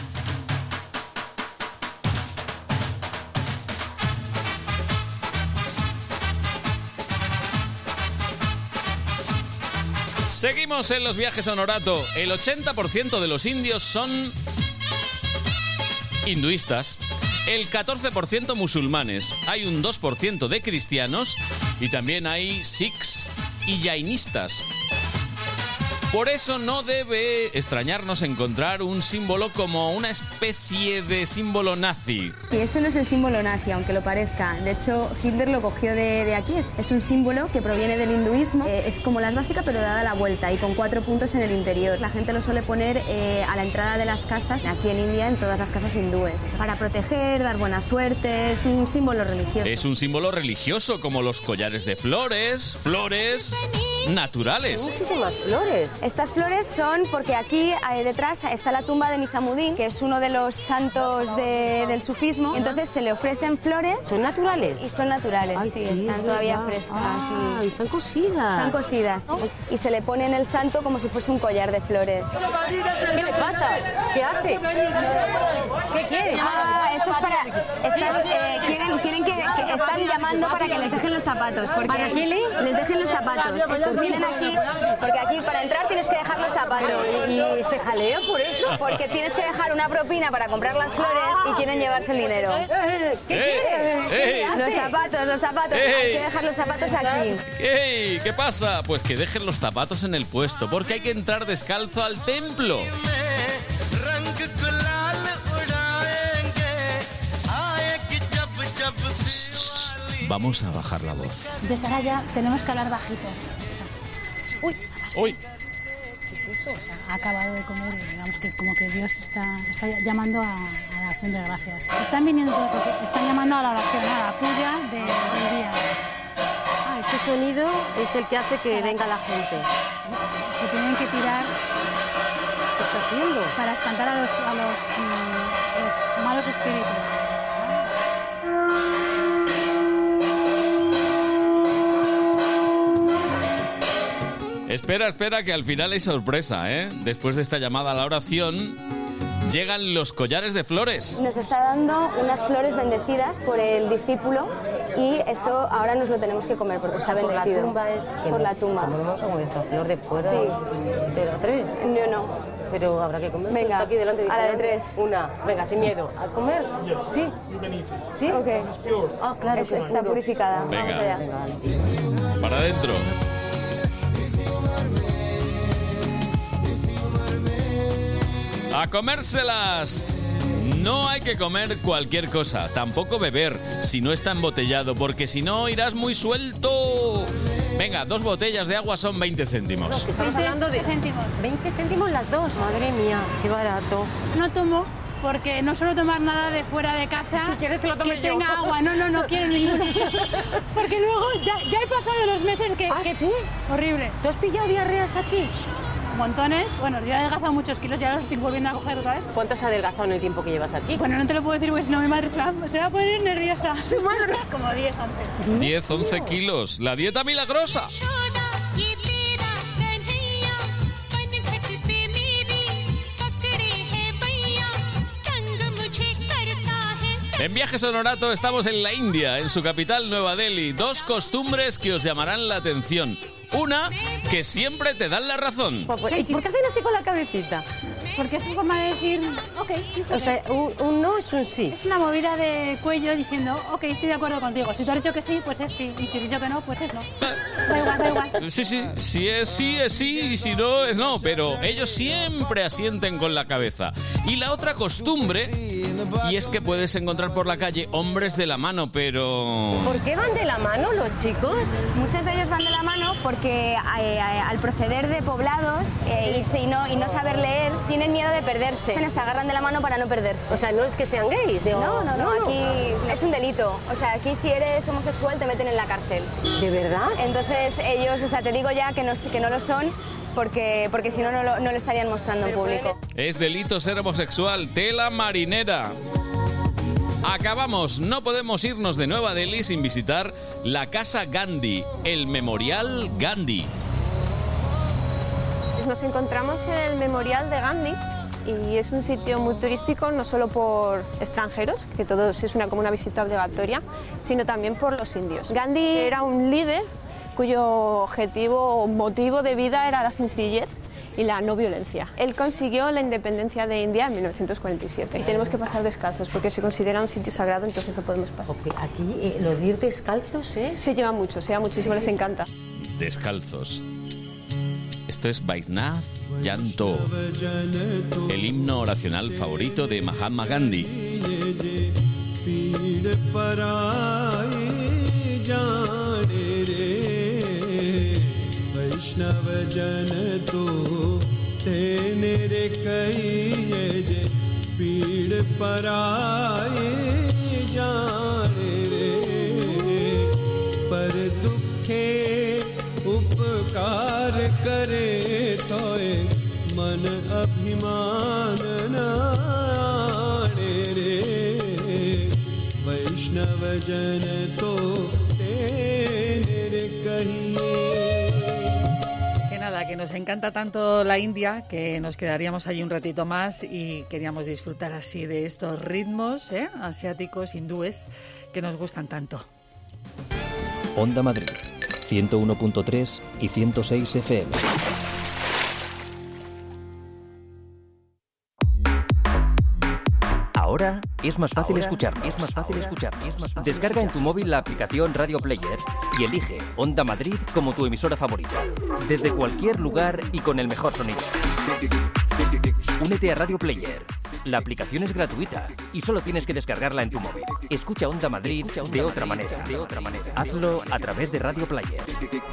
Seguimos en los viajes a Honorato. El ochenta por ciento de los indios son hinduistas, el catorce por ciento musulmanes, hay un dos por ciento de cristianos y también hay sikhs y jainistas. Por eso no debe extrañarnos encontrar un símbolo como una especie de símbolo nazi. Y eso no es el símbolo nazi, aunque lo parezca. De hecho, Hitler lo cogió de, de aquí. Es un símbolo que proviene del hinduismo. Eh, es como la esvástica, pero dada la vuelta y con cuatro puntos en el interior. La gente lo suele poner eh, a la entrada de las casas, aquí en India, en todas las casas hindúes. Para proteger, dar buena suerte, es un símbolo religioso. Es un símbolo religioso, como los collares de flores, flores naturales. Hay muchísimas flores. Estas flores son porque aquí eh, detrás está la tumba de Nizamuddin, que es uno de los santos de, del sufismo. Entonces se le ofrecen flores. ¿Son naturales? Y son naturales, Ay, sí, sí, están todavía frescas. Ah, sí. están cosidas. Están cosidas, sí. Y se le pone en el santo como si fuese un collar de flores. ¿Qué le pasa? ¿Qué hace? ¿Qué quiere? Ah, esto es para... Están, eh, quieren quieren que, que están llamando para que les dejen los zapatos. Porque ¿Para qué le? les dejen los zapatos. Estos vienen aquí, porque aquí para entrar tienes que dejar los zapatos. ¿Y este jaleo por eso? Porque tienes que dejar una propina para comprar las flores y quieren llevarse el dinero. ¿Qué quiere? Los zapatos, los zapatos. ¡Ey! Hay que dejar los zapatos aquí. ¡Ey! ¿Qué pasa? Pues que dejen los zapatos en el puesto, porque hay que entrar descalzo al templo. Vamos a bajar la voz. Entonces ahora ya tenemos que hablar bajito. Uy, Uy. ¿qué es eso? Ha acabado de comer y digamos que como que Dios está, está llamando a, a la acción de gracias. Están viniendo todos, están llamando a la oración, a la puya de, del día. Ah, este sonido es el que hace que venga la gente. Se tienen que tirar. ¿Qué está haciendo? Para espantar a los, a los, mm, los malos espíritus. Espera, espera, que al final hay sorpresa, ¿eh? Después de esta llamada a la oración, llegan los collares de flores. Nos está dando unas flores bendecidas por el discípulo y esto ahora nos lo tenemos que comer porque está bendecido. Por la tumba es... Por la tumba. Comemos como esta flor de fuera. Sí. ¿De la tres? No, no. Pero habrá que comer. Venga, está aquí delante. a la de tres. Una. Venga, sin miedo. ¿A comer? Sí. ¿Sí? Ok. Ah, claro. Es, que está seguro. purificada. Venga. Vamos allá. Para adentro. ¡A comérselas! No hay que comer cualquier cosa, tampoco beber, si no está embotellado, porque si no irás muy suelto. Venga, dos botellas de agua son veinte céntimos. Estamos hablando de céntimos. veinte céntimos las dos. Madre mía, qué barato. No tomo porque no suelo tomar nada de fuera de casa ¿Quieres que lo tome yo? tenga agua. No, no, no quiero ninguno. Porque luego ya, ya he pasado los meses que... ¿Ah, que... sí? Horrible. ¿Tú has pillado diarreas aquí? Montones. Bueno, yo he adelgazado muchos kilos, ya los estoy volviendo a coger otra vez. ¿Cuánto has adelgazado en el tiempo que llevas aquí? Bueno, no te lo puedo decir porque si no mi madre se va, se va a poner nerviosa. ¿Tu madre? Como diez, once. diez, once kilos. La dieta milagrosa. En Viajes a Honorato estamos en la India, en su capital Nueva Delhi. Dos costumbres que os llamarán la atención. Una, que siempre te dan la razón. ¿Y por qué hacen así con la cabecita? Porque es su forma de decir, ok. O sea, un, un no es un sí. Es una movida de cuello diciendo, ok, estoy de acuerdo contigo. Si tú has dicho que sí, pues es sí. Y si has dicho que no, pues es no. Da igual, da igual. Sí, sí, si es sí, es sí, y si no, es no. Pero ellos siempre asienten con la cabeza. Y la otra costumbre, y es que puedes encontrar por la calle hombres de la mano, pero... ¿Por qué van de la mano los chicos? Muchos de ellos van de la mano porque eh, al proceder de poblados eh, y, y, no, y no saber leer, tienen miedo de perderse. Se agarran de la mano para no perderse. O sea, no es que sean gays. ¿De no, no, no, no, aquí es un delito. O sea, aquí si eres homosexual te meten en la cárcel. ¿De verdad? Entonces ellos, o sea, te digo ya que no, que no lo son. Porque, porque si no, no lo, no lo estarían mostrando en público. Es delito ser homosexual, tela marinera. Acabamos, no podemos irnos de Nueva Delhi sin visitar la Casa Gandhi, el Memorial Gandhi. Nos encontramos en el Memorial de Gandhi y es un sitio muy turístico, no solo por extranjeros, que todos es una, como una visita obligatoria, sino también por los indios. Gandhi era un líder cuyo objetivo o motivo de vida era la sencillez y la no violencia. Él consiguió la independencia de India en mil novecientos cuarenta y siete y tenemos que pasar descalzos porque se considera un sitio sagrado, entonces no podemos pasar. Okay, aquí eh, lo de ir descalzos es... Se lleva mucho, se lleva muchísimo, sí, les encanta. Descalzos. Esto es Vaishnav Janto, el himno oracional favorito de Mahatma Gandhi. उपकार करे तोय मन अभिमान नाणे रे वैष्णव जन तो तेरे कहिए. Que nada, que nos encanta tanto la India que nos quedaríamos allí un ratito más y queríamos disfrutar así de estos ritmos, ¿eh? asiáticos, hindúes, que nos gustan tanto. Onda Madrid, ciento uno punto tres y ciento seis F M. Ahora es más fácil Ahora escuchar, es más fácil escuchar. Descarga en tu móvil la aplicación Radio Player y elige Onda Madrid como tu emisora favorita. Desde cualquier lugar y con el mejor sonido. Únete a Radio Player. La aplicación es gratuita y solo tienes que descargarla en tu móvil. Escucha Onda Madrid de otra manera. De otra manera. Hazlo a través de Radio Player.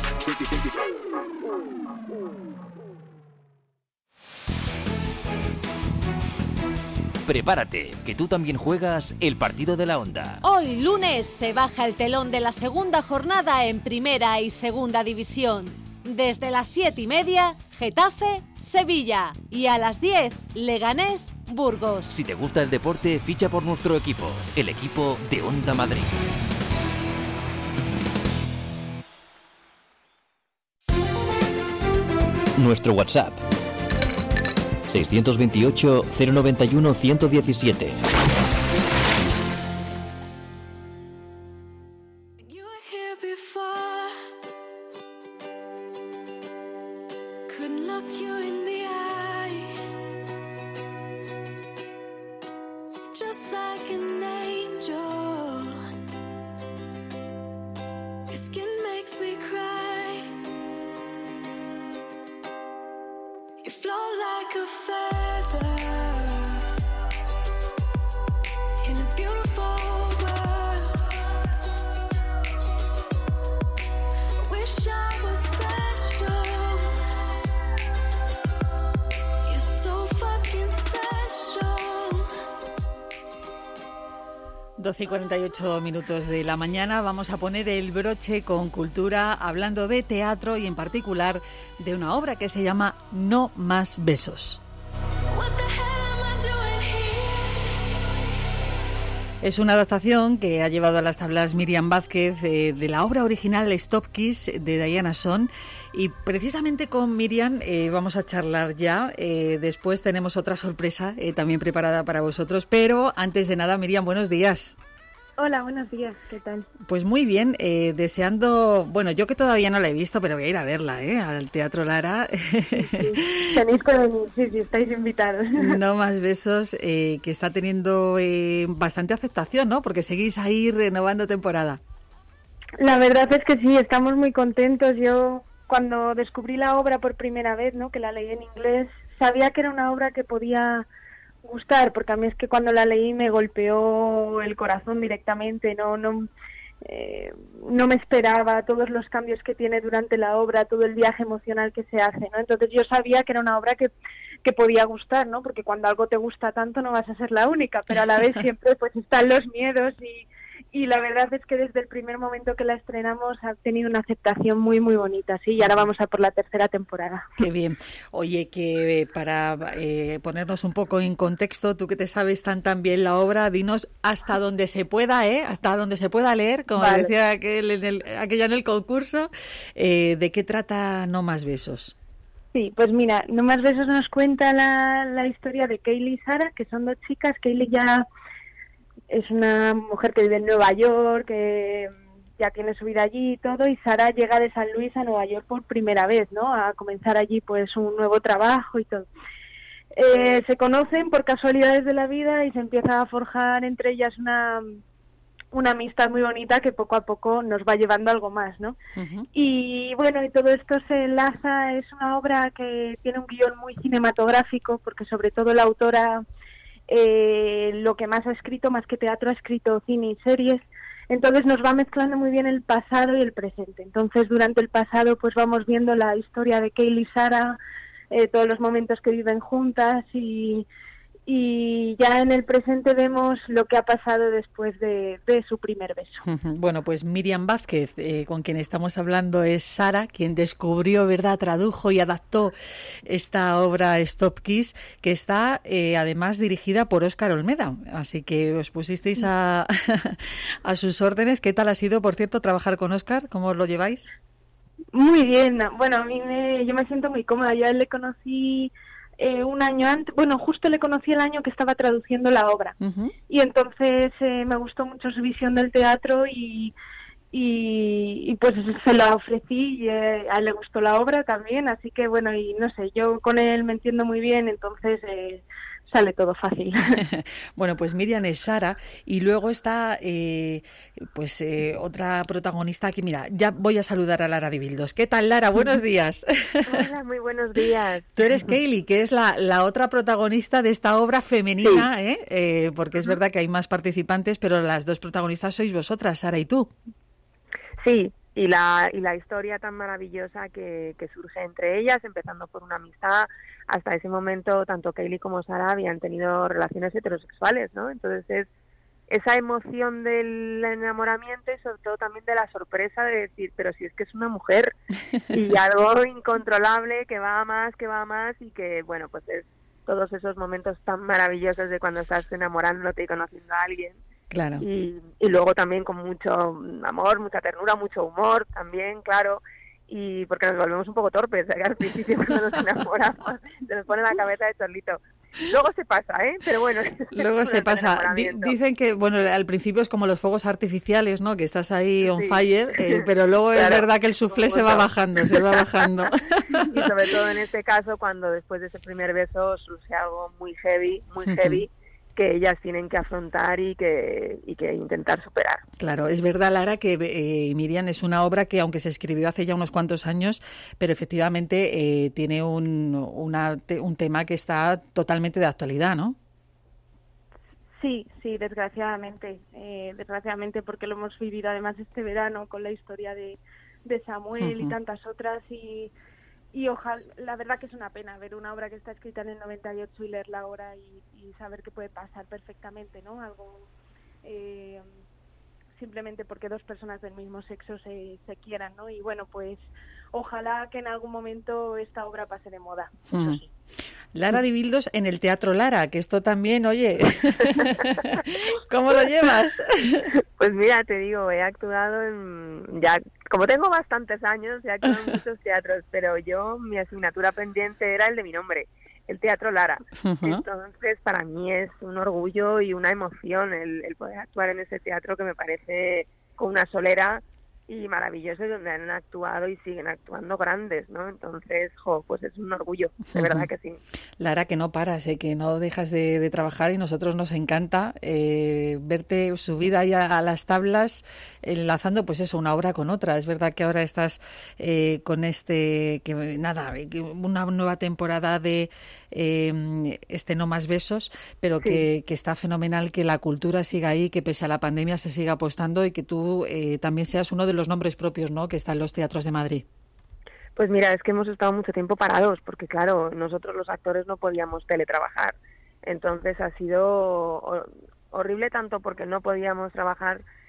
Prepárate, que tú también juegas el partido de la Onda. Hoy lunes se baja el telón de la segunda jornada en Primera y Segunda División. Desde las siete y media, Getafe, Sevilla. Y a las diez, Leganés, Burgos. Si te gusta el deporte, ficha por nuestro equipo, el equipo de Onda Madrid. Nuestro WhatsApp seiscientos veintiocho, cero noventa y uno, ciento diecisiete. doce y cuarenta y ocho minutos de la mañana. Vamos a poner el broche con cultura, hablando de teatro y en particular de una obra que se llama No más besos. Es una adaptación que ha llevado a las tablas Miriam Vázquez eh, de la obra original Stop Kiss de Diana Son, y precisamente con Miriam eh, vamos a charlar ya. Eh, después tenemos otra sorpresa eh, también preparada para vosotros, pero antes de nada, Miriam, buenos días. Hola, buenos días, ¿qué tal? Pues muy bien, eh, deseando, bueno, yo que todavía no la he visto, pero voy a ir a verla, ¿eh? Al Teatro Lara. Sí, sí. Tenéis que venir, sí, sí, estáis invitados. No más besos, eh, que está teniendo eh, bastante aceptación, ¿no? Porque seguís ahí renovando temporada. La verdad es que sí, estamos muy contentos. Yo, cuando descubrí la obra por primera vez, ¿no? Que la leí en inglés, sabía que era una obra que podía gustar, porque a mí es que cuando la leí me golpeó el corazón directamente, no no eh, no me esperaba todos los cambios que tiene durante la obra, todo el viaje emocional que se hace, ¿no? Entonces yo sabía que era una obra que, que podía gustar, ¿no? Porque cuando algo te gusta tanto no vas a ser la única, pero a la vez siempre pues están los miedos y, y la verdad es que desde el primer momento que la estrenamos ha tenido una aceptación muy, muy bonita, sí, y ahora vamos a por la tercera temporada. Qué bien. Oye, que para eh, ponernos un poco en contexto, tú que te sabes tan tan bien la obra, dinos hasta donde se pueda, ¿eh? Hasta donde se pueda leer, como vale. decía aquel en el, aquella en el concurso, eh, ¿de qué trata No Más Besos? Sí, pues mira, No Más Besos nos cuenta la, la historia de Kaylee y Sara, que son dos chicas. Kaylee ya es una mujer que vive en Nueva York, que ya tiene su vida allí y todo, y Sara llega de San Luis a Nueva York por primera vez, ¿no? A comenzar allí pues un nuevo trabajo y todo. Eh, se conocen por casualidades de la vida y se empieza a forjar entre ellas una, una amistad muy bonita que poco a poco nos va llevando a algo más, ¿no? Uh-huh. Y bueno, y todo esto se enlaza, es una obra que tiene un guión muy cinematográfico, porque sobre todo la autora eh, lo que más ha escrito, más que teatro, ha escrito cine y series. Entonces nos va mezclando muy bien el pasado y el presente. Entonces durante el pasado pues vamos viendo la historia de Kaylee y Sara, eh, todos los momentos que viven juntas, y, y ya en el presente vemos lo que ha pasado después de, de su primer beso. Bueno, pues Miriam Vázquez, eh, con quien estamos hablando, es Sara, quien descubrió, ¿verdad?, tradujo y adaptó esta obra Stop Kiss, que está eh, además dirigida por Óscar Olmeda. Así que os pusisteis a, a sus órdenes. ¿Qué tal ha sido, por cierto, trabajar con Óscar? ¿Cómo os lo lleváis? Muy bien. Bueno, a mí me, yo me siento muy cómoda. Yo a él le conocí Eh, un año antes, bueno, justo le conocí el año que estaba traduciendo la obra. Uh-huh. Y entonces eh, me gustó mucho su visión del teatro y, y, y pues se la ofrecí, y eh, a él le gustó la obra también, así que bueno, y no sé, yo con él me entiendo muy bien, entonces eh, sale todo fácil. Bueno, pues Miriam es Sara, y luego está eh, pues eh, otra protagonista que, mira, ya voy a saludar a Lara de Bildos. ¿Qué tal, Lara? Buenos días. Hola, muy buenos días. Tú eres Kaylee, que es la, la otra protagonista de esta obra femenina, sí. ¿eh? Eh, porque es verdad que hay más participantes, pero las dos protagonistas sois vosotras, Sara y tú. Sí, y la y la historia tan maravillosa que, que surge entre ellas, empezando por una amistad. Hasta ese momento tanto Kaylee como Sara habían tenido relaciones heterosexuales, ¿no? Entonces es esa emoción del enamoramiento y sobre todo también de la sorpresa de decir, pero si es que es una mujer, y algo incontrolable que va a más, que va a más, y que, bueno, pues es todos esos momentos tan maravillosos de cuando estás enamorándote y conociendo a alguien. Claro. Y, y luego también con mucho amor, mucha ternura, mucho humor también, claro, y porque nos volvemos un poco torpes, ¿eh? Al principio cuando nos enamoramos se nos pone la cabeza de chorlito. Luego se pasa, ¿eh? Pero bueno. Luego se pasa. D- dicen que, bueno, al principio es como los fuegos artificiales, ¿no? Que estás ahí on sí. fire, eh, pero luego claro. Es verdad que el soufflé se va bajando, se va bajando. Y sobre todo en este caso, cuando después de ese primer beso surge algo muy heavy, muy heavy, que ellas tienen que afrontar y que, y que intentar superar. Claro, es verdad, Lara, que eh, Miriam es una obra que, aunque se escribió hace ya unos cuantos años, pero efectivamente eh, tiene un, una, te, un tema que está totalmente de actualidad, ¿no? Sí, sí, desgraciadamente, eh, desgraciadamente porque lo hemos vivido además este verano con la historia de, de Samuel uh-huh. y tantas otras, y Y ojalá, la verdad que es una pena ver una obra que está escrita en el noventa y ocho y leerla ahora y, y saber que puede pasar perfectamente, ¿no? Algo eh, simplemente porque dos personas del mismo sexo se, se quieran, ¿no? Y bueno, pues ojalá que en algún momento esta obra pase de moda. Mm. Eso sí. Lara de Bildos en el Teatro Lara, que esto también, oye, ¿cómo lo llevas? Pues mira, te digo, he actuado en, ya, como tengo bastantes años, he actuado en muchos teatros, pero yo, mi asignatura pendiente era el de mi nombre, el Teatro Lara. Uh-huh. Entonces, para mí es un orgullo y una emoción el, el poder actuar en ese teatro que me parece con una solera y maravilloso, y donde han actuado y siguen actuando grandes, ¿no? Entonces, jo, pues es un orgullo, de verdad que sí. Lara, que no paras, ¿eh? Que no dejas de, de trabajar, y nosotros nos encanta eh, verte subida ya a las tablas, enlazando, pues eso, una obra con otra. Es verdad que ahora estás eh, con este, que nada, una nueva temporada de eh, este No Más Besos, pero sí. que, que está fenomenal que la cultura siga ahí, que pese a la pandemia se siga apostando, y que tú eh, también seas uno de los nombres propios, ¿no?, que está en los teatros de Madrid. Pues mira, es que hemos estado mucho tiempo parados, porque claro, nosotros los actores no podíamos teletrabajar. Entonces ha sido horrible, tanto porque no podíamos trabajar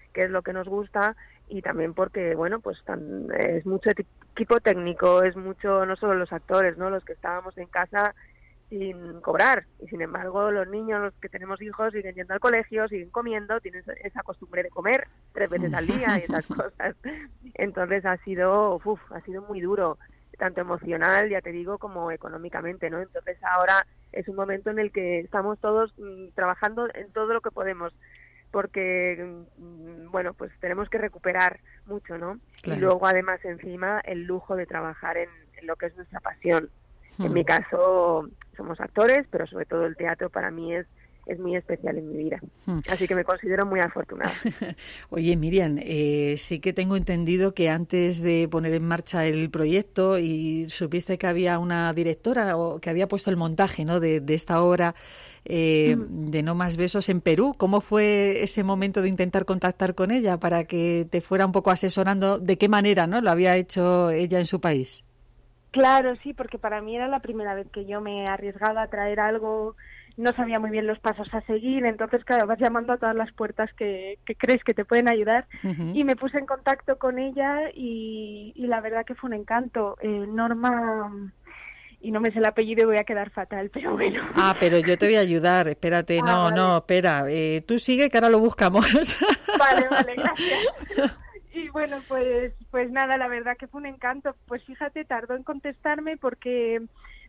qué es lo que nos gusta, y también porque, bueno, pues tan, es mucho equipo técnico, es mucho, no solo los actores, ¿no? Los que estábamos en casa sin cobrar, y sin embargo los niños, los que tenemos hijos, siguen yendo al colegio, siguen comiendo, tienen esa costumbre de comer tres veces al día y esas cosas. Entonces ha sido, uf, ha sido muy duro, tanto emocional, ya te digo, como económicamente, ¿no? Entonces ahora es un momento en el que estamos todos mmm, trabajando en todo lo que podemos, porque, mmm, bueno, pues tenemos que recuperar mucho, ¿no? Claro. Y luego además encima el lujo de trabajar en, en lo que es nuestra pasión. Hmm. En mi caso somos actores, pero sobre todo el teatro para mí es es muy especial en mi vida. Hmm. Así que me considero muy afortunada. Oye, Miriam, eh, sí que tengo entendido que antes de poner en marcha el proyecto y supiste que había una directora o que había puesto el montaje, ¿no?, de, de esta obra eh, hmm. de No más besos en Perú. ¿Cómo fue ese momento de intentar contactar con ella para que te fuera un poco asesorando de qué manera, ¿no?, lo había hecho ella en su país? Claro, sí, porque para mí era la primera vez que yo me arriesgaba a traer algo. No sabía muy bien los pasos a seguir, entonces claro, vas llamando a todas las puertas que, que crees que te pueden ayudar. Uh-huh. Y me puse en contacto con ella y, y la verdad que fue un encanto. Eh, Norma, y no me sé el apellido, voy a quedar fatal, pero bueno. Ah, pero yo te voy a ayudar, espérate, ah, no, vale. no, espera, eh, tú sigue que ahora lo buscamos. Vale, vale, gracias. Y bueno, pues pues nada, la verdad que fue un encanto. Pues fíjate, tardó en contestarme porque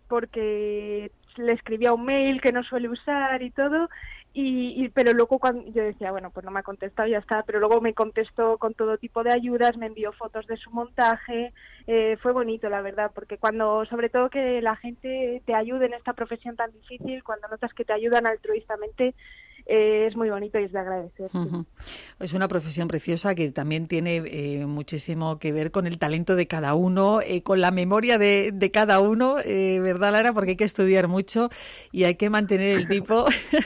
porque le escribía un mail que no suele usar y todo, y, y pero luego cuando yo decía, bueno, pues no me ha contestado, ya está, pero luego me contestó con todo tipo de ayudas, me envió fotos de su montaje, eh, fue bonito, la verdad, porque cuando, sobre todo que la gente te ayude en esta profesión tan difícil, cuando notas que te ayudan altruistamente, Eh, es muy bonito y es de agradecer. Uh-huh. Es una profesión preciosa que también tiene eh, muchísimo que ver con el talento de cada uno, eh, con la memoria de, de cada uno, eh, ¿verdad, Lara? Porque hay que estudiar mucho y hay que mantener el tipo,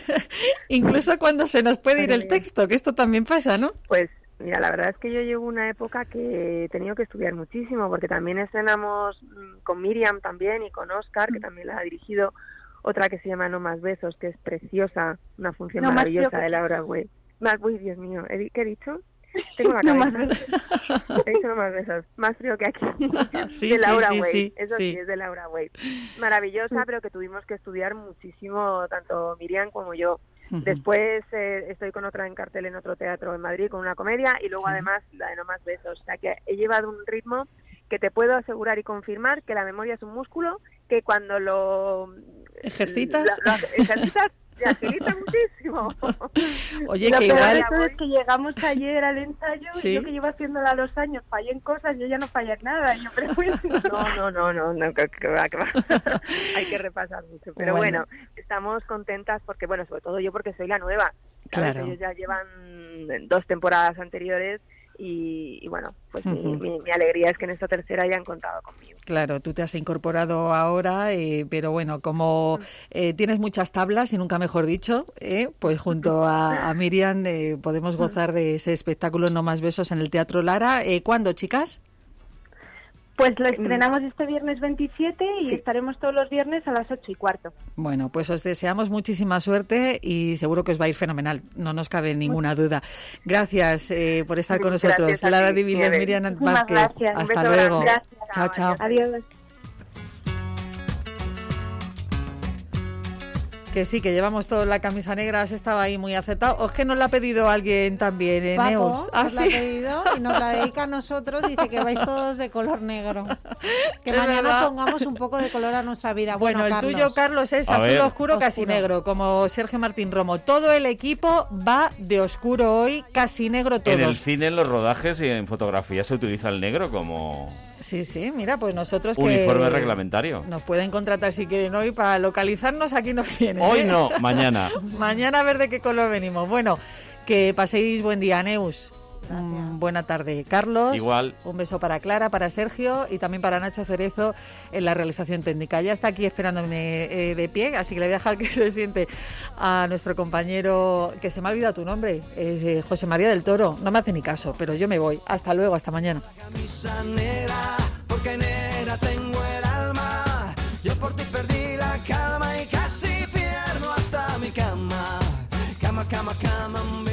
incluso cuando se nos puede ir el texto, que esto también pasa, ¿no? Pues mira, la verdad es que yo llevo una época que he tenido que estudiar muchísimo, porque también estrenamos con Miriam también y con Óscar, que también la ha dirigido, otra que se llama No más besos, que es preciosa, una función no, maravillosa de Laura Way. Más, uy, Dios mío, ¿qué he dicho? Tengo la cabeza. No más he dicho No más besos, más frío que aquí. Sí, de Laura sí, Way, sí, eso sí. sí, es de Laura Way. Maravillosa, pero que tuvimos que estudiar muchísimo, tanto Miriam como yo. Uh-huh. Después eh, estoy con otra en cartel en otro teatro en Madrid, con una comedia, y luego sí. además la de No más besos. O sea que he llevado un ritmo que te puedo asegurar y confirmar que la memoria es un músculo que cuando lo ejercitas, lo, lo ejercitas te agiliza muchísimo. Oye, lo que peor igual de todo es que llegamos ayer al ensayo ¿Sí? y yo que llevo haciéndola a los años fallé en cosas, yo ya no fallé en nada. Yo pregunto. No, no, no, no, no que, que va, que va. Hay que repasar mucho. Pero bueno. bueno, estamos contentas porque, bueno, sobre todo yo porque soy la nueva. Claro. Ellos ya llevan dos temporadas anteriores. Y, y bueno, pues uh-huh. mi, mi, mi alegría es que en esta tercera hayan contado conmigo. Claro, tú te has incorporado ahora, eh, pero bueno, como eh, tienes muchas tablas y nunca mejor dicho, eh, pues junto a, a Miriam eh, podemos gozar de ese espectáculo No más besos en el Teatro Lara. Eh, ¿Cuándo, chicas? Pues lo estrenamos este viernes veintisiete y sí. estaremos todos los viernes a las ocho y cuarto. Bueno, pues os deseamos muchísima suerte y seguro que os va a ir fenomenal, no nos cabe ninguna duda. Gracias eh, por estar con nosotros. Lara Dividier, Miriam Vázquez. Gracias. Hasta luego. Gracias. Chao, chao. Adiós. Que sí, que llevamos todos la camisa negra, has estado ahí muy acertado. ¿O es que nos la ha pedido alguien también, eh, Paco, Neus? ¿Ah, nos sí? la ha pedido y nos la dedica a nosotros, dice que vais todos de color negro. Que es mañana verdad. pongamos un poco de color a nuestra vida. Bueno, Bueno, el Carlos. tuyo, Carlos, es A azul ver. oscuro, casi Oscuro. negro, como Sergio Martín Romo. Todo el equipo va de oscuro hoy, casi negro todos. En el cine, en los rodajes y en fotografía se utiliza el negro como Sí, sí, mira, pues nosotros uniforme que reglamentario. nos pueden contratar si quieren hoy para localizarnos, aquí nos tienen. Hoy ¿eh? no, mañana. Mañana a ver de qué color venimos. Bueno, que paséis buen día, Neus. Mm, buena tarde, Carlos. Igual. Un beso para Clara, para Sergio y también para Nacho Cerezo en la realización técnica. Ya está aquí esperándome eh, de pie, así que le voy a dejar que se siente a nuestro compañero, que se me ha olvidado tu nombre, es eh, José María del Toro. No me hace ni caso, pero yo me voy. Hasta luego, hasta mañana. Camisa negra, porque negra tengo el alma. Yo por ti perdí la calma y casi pierdo hasta mi cama. Cama, cama, cama.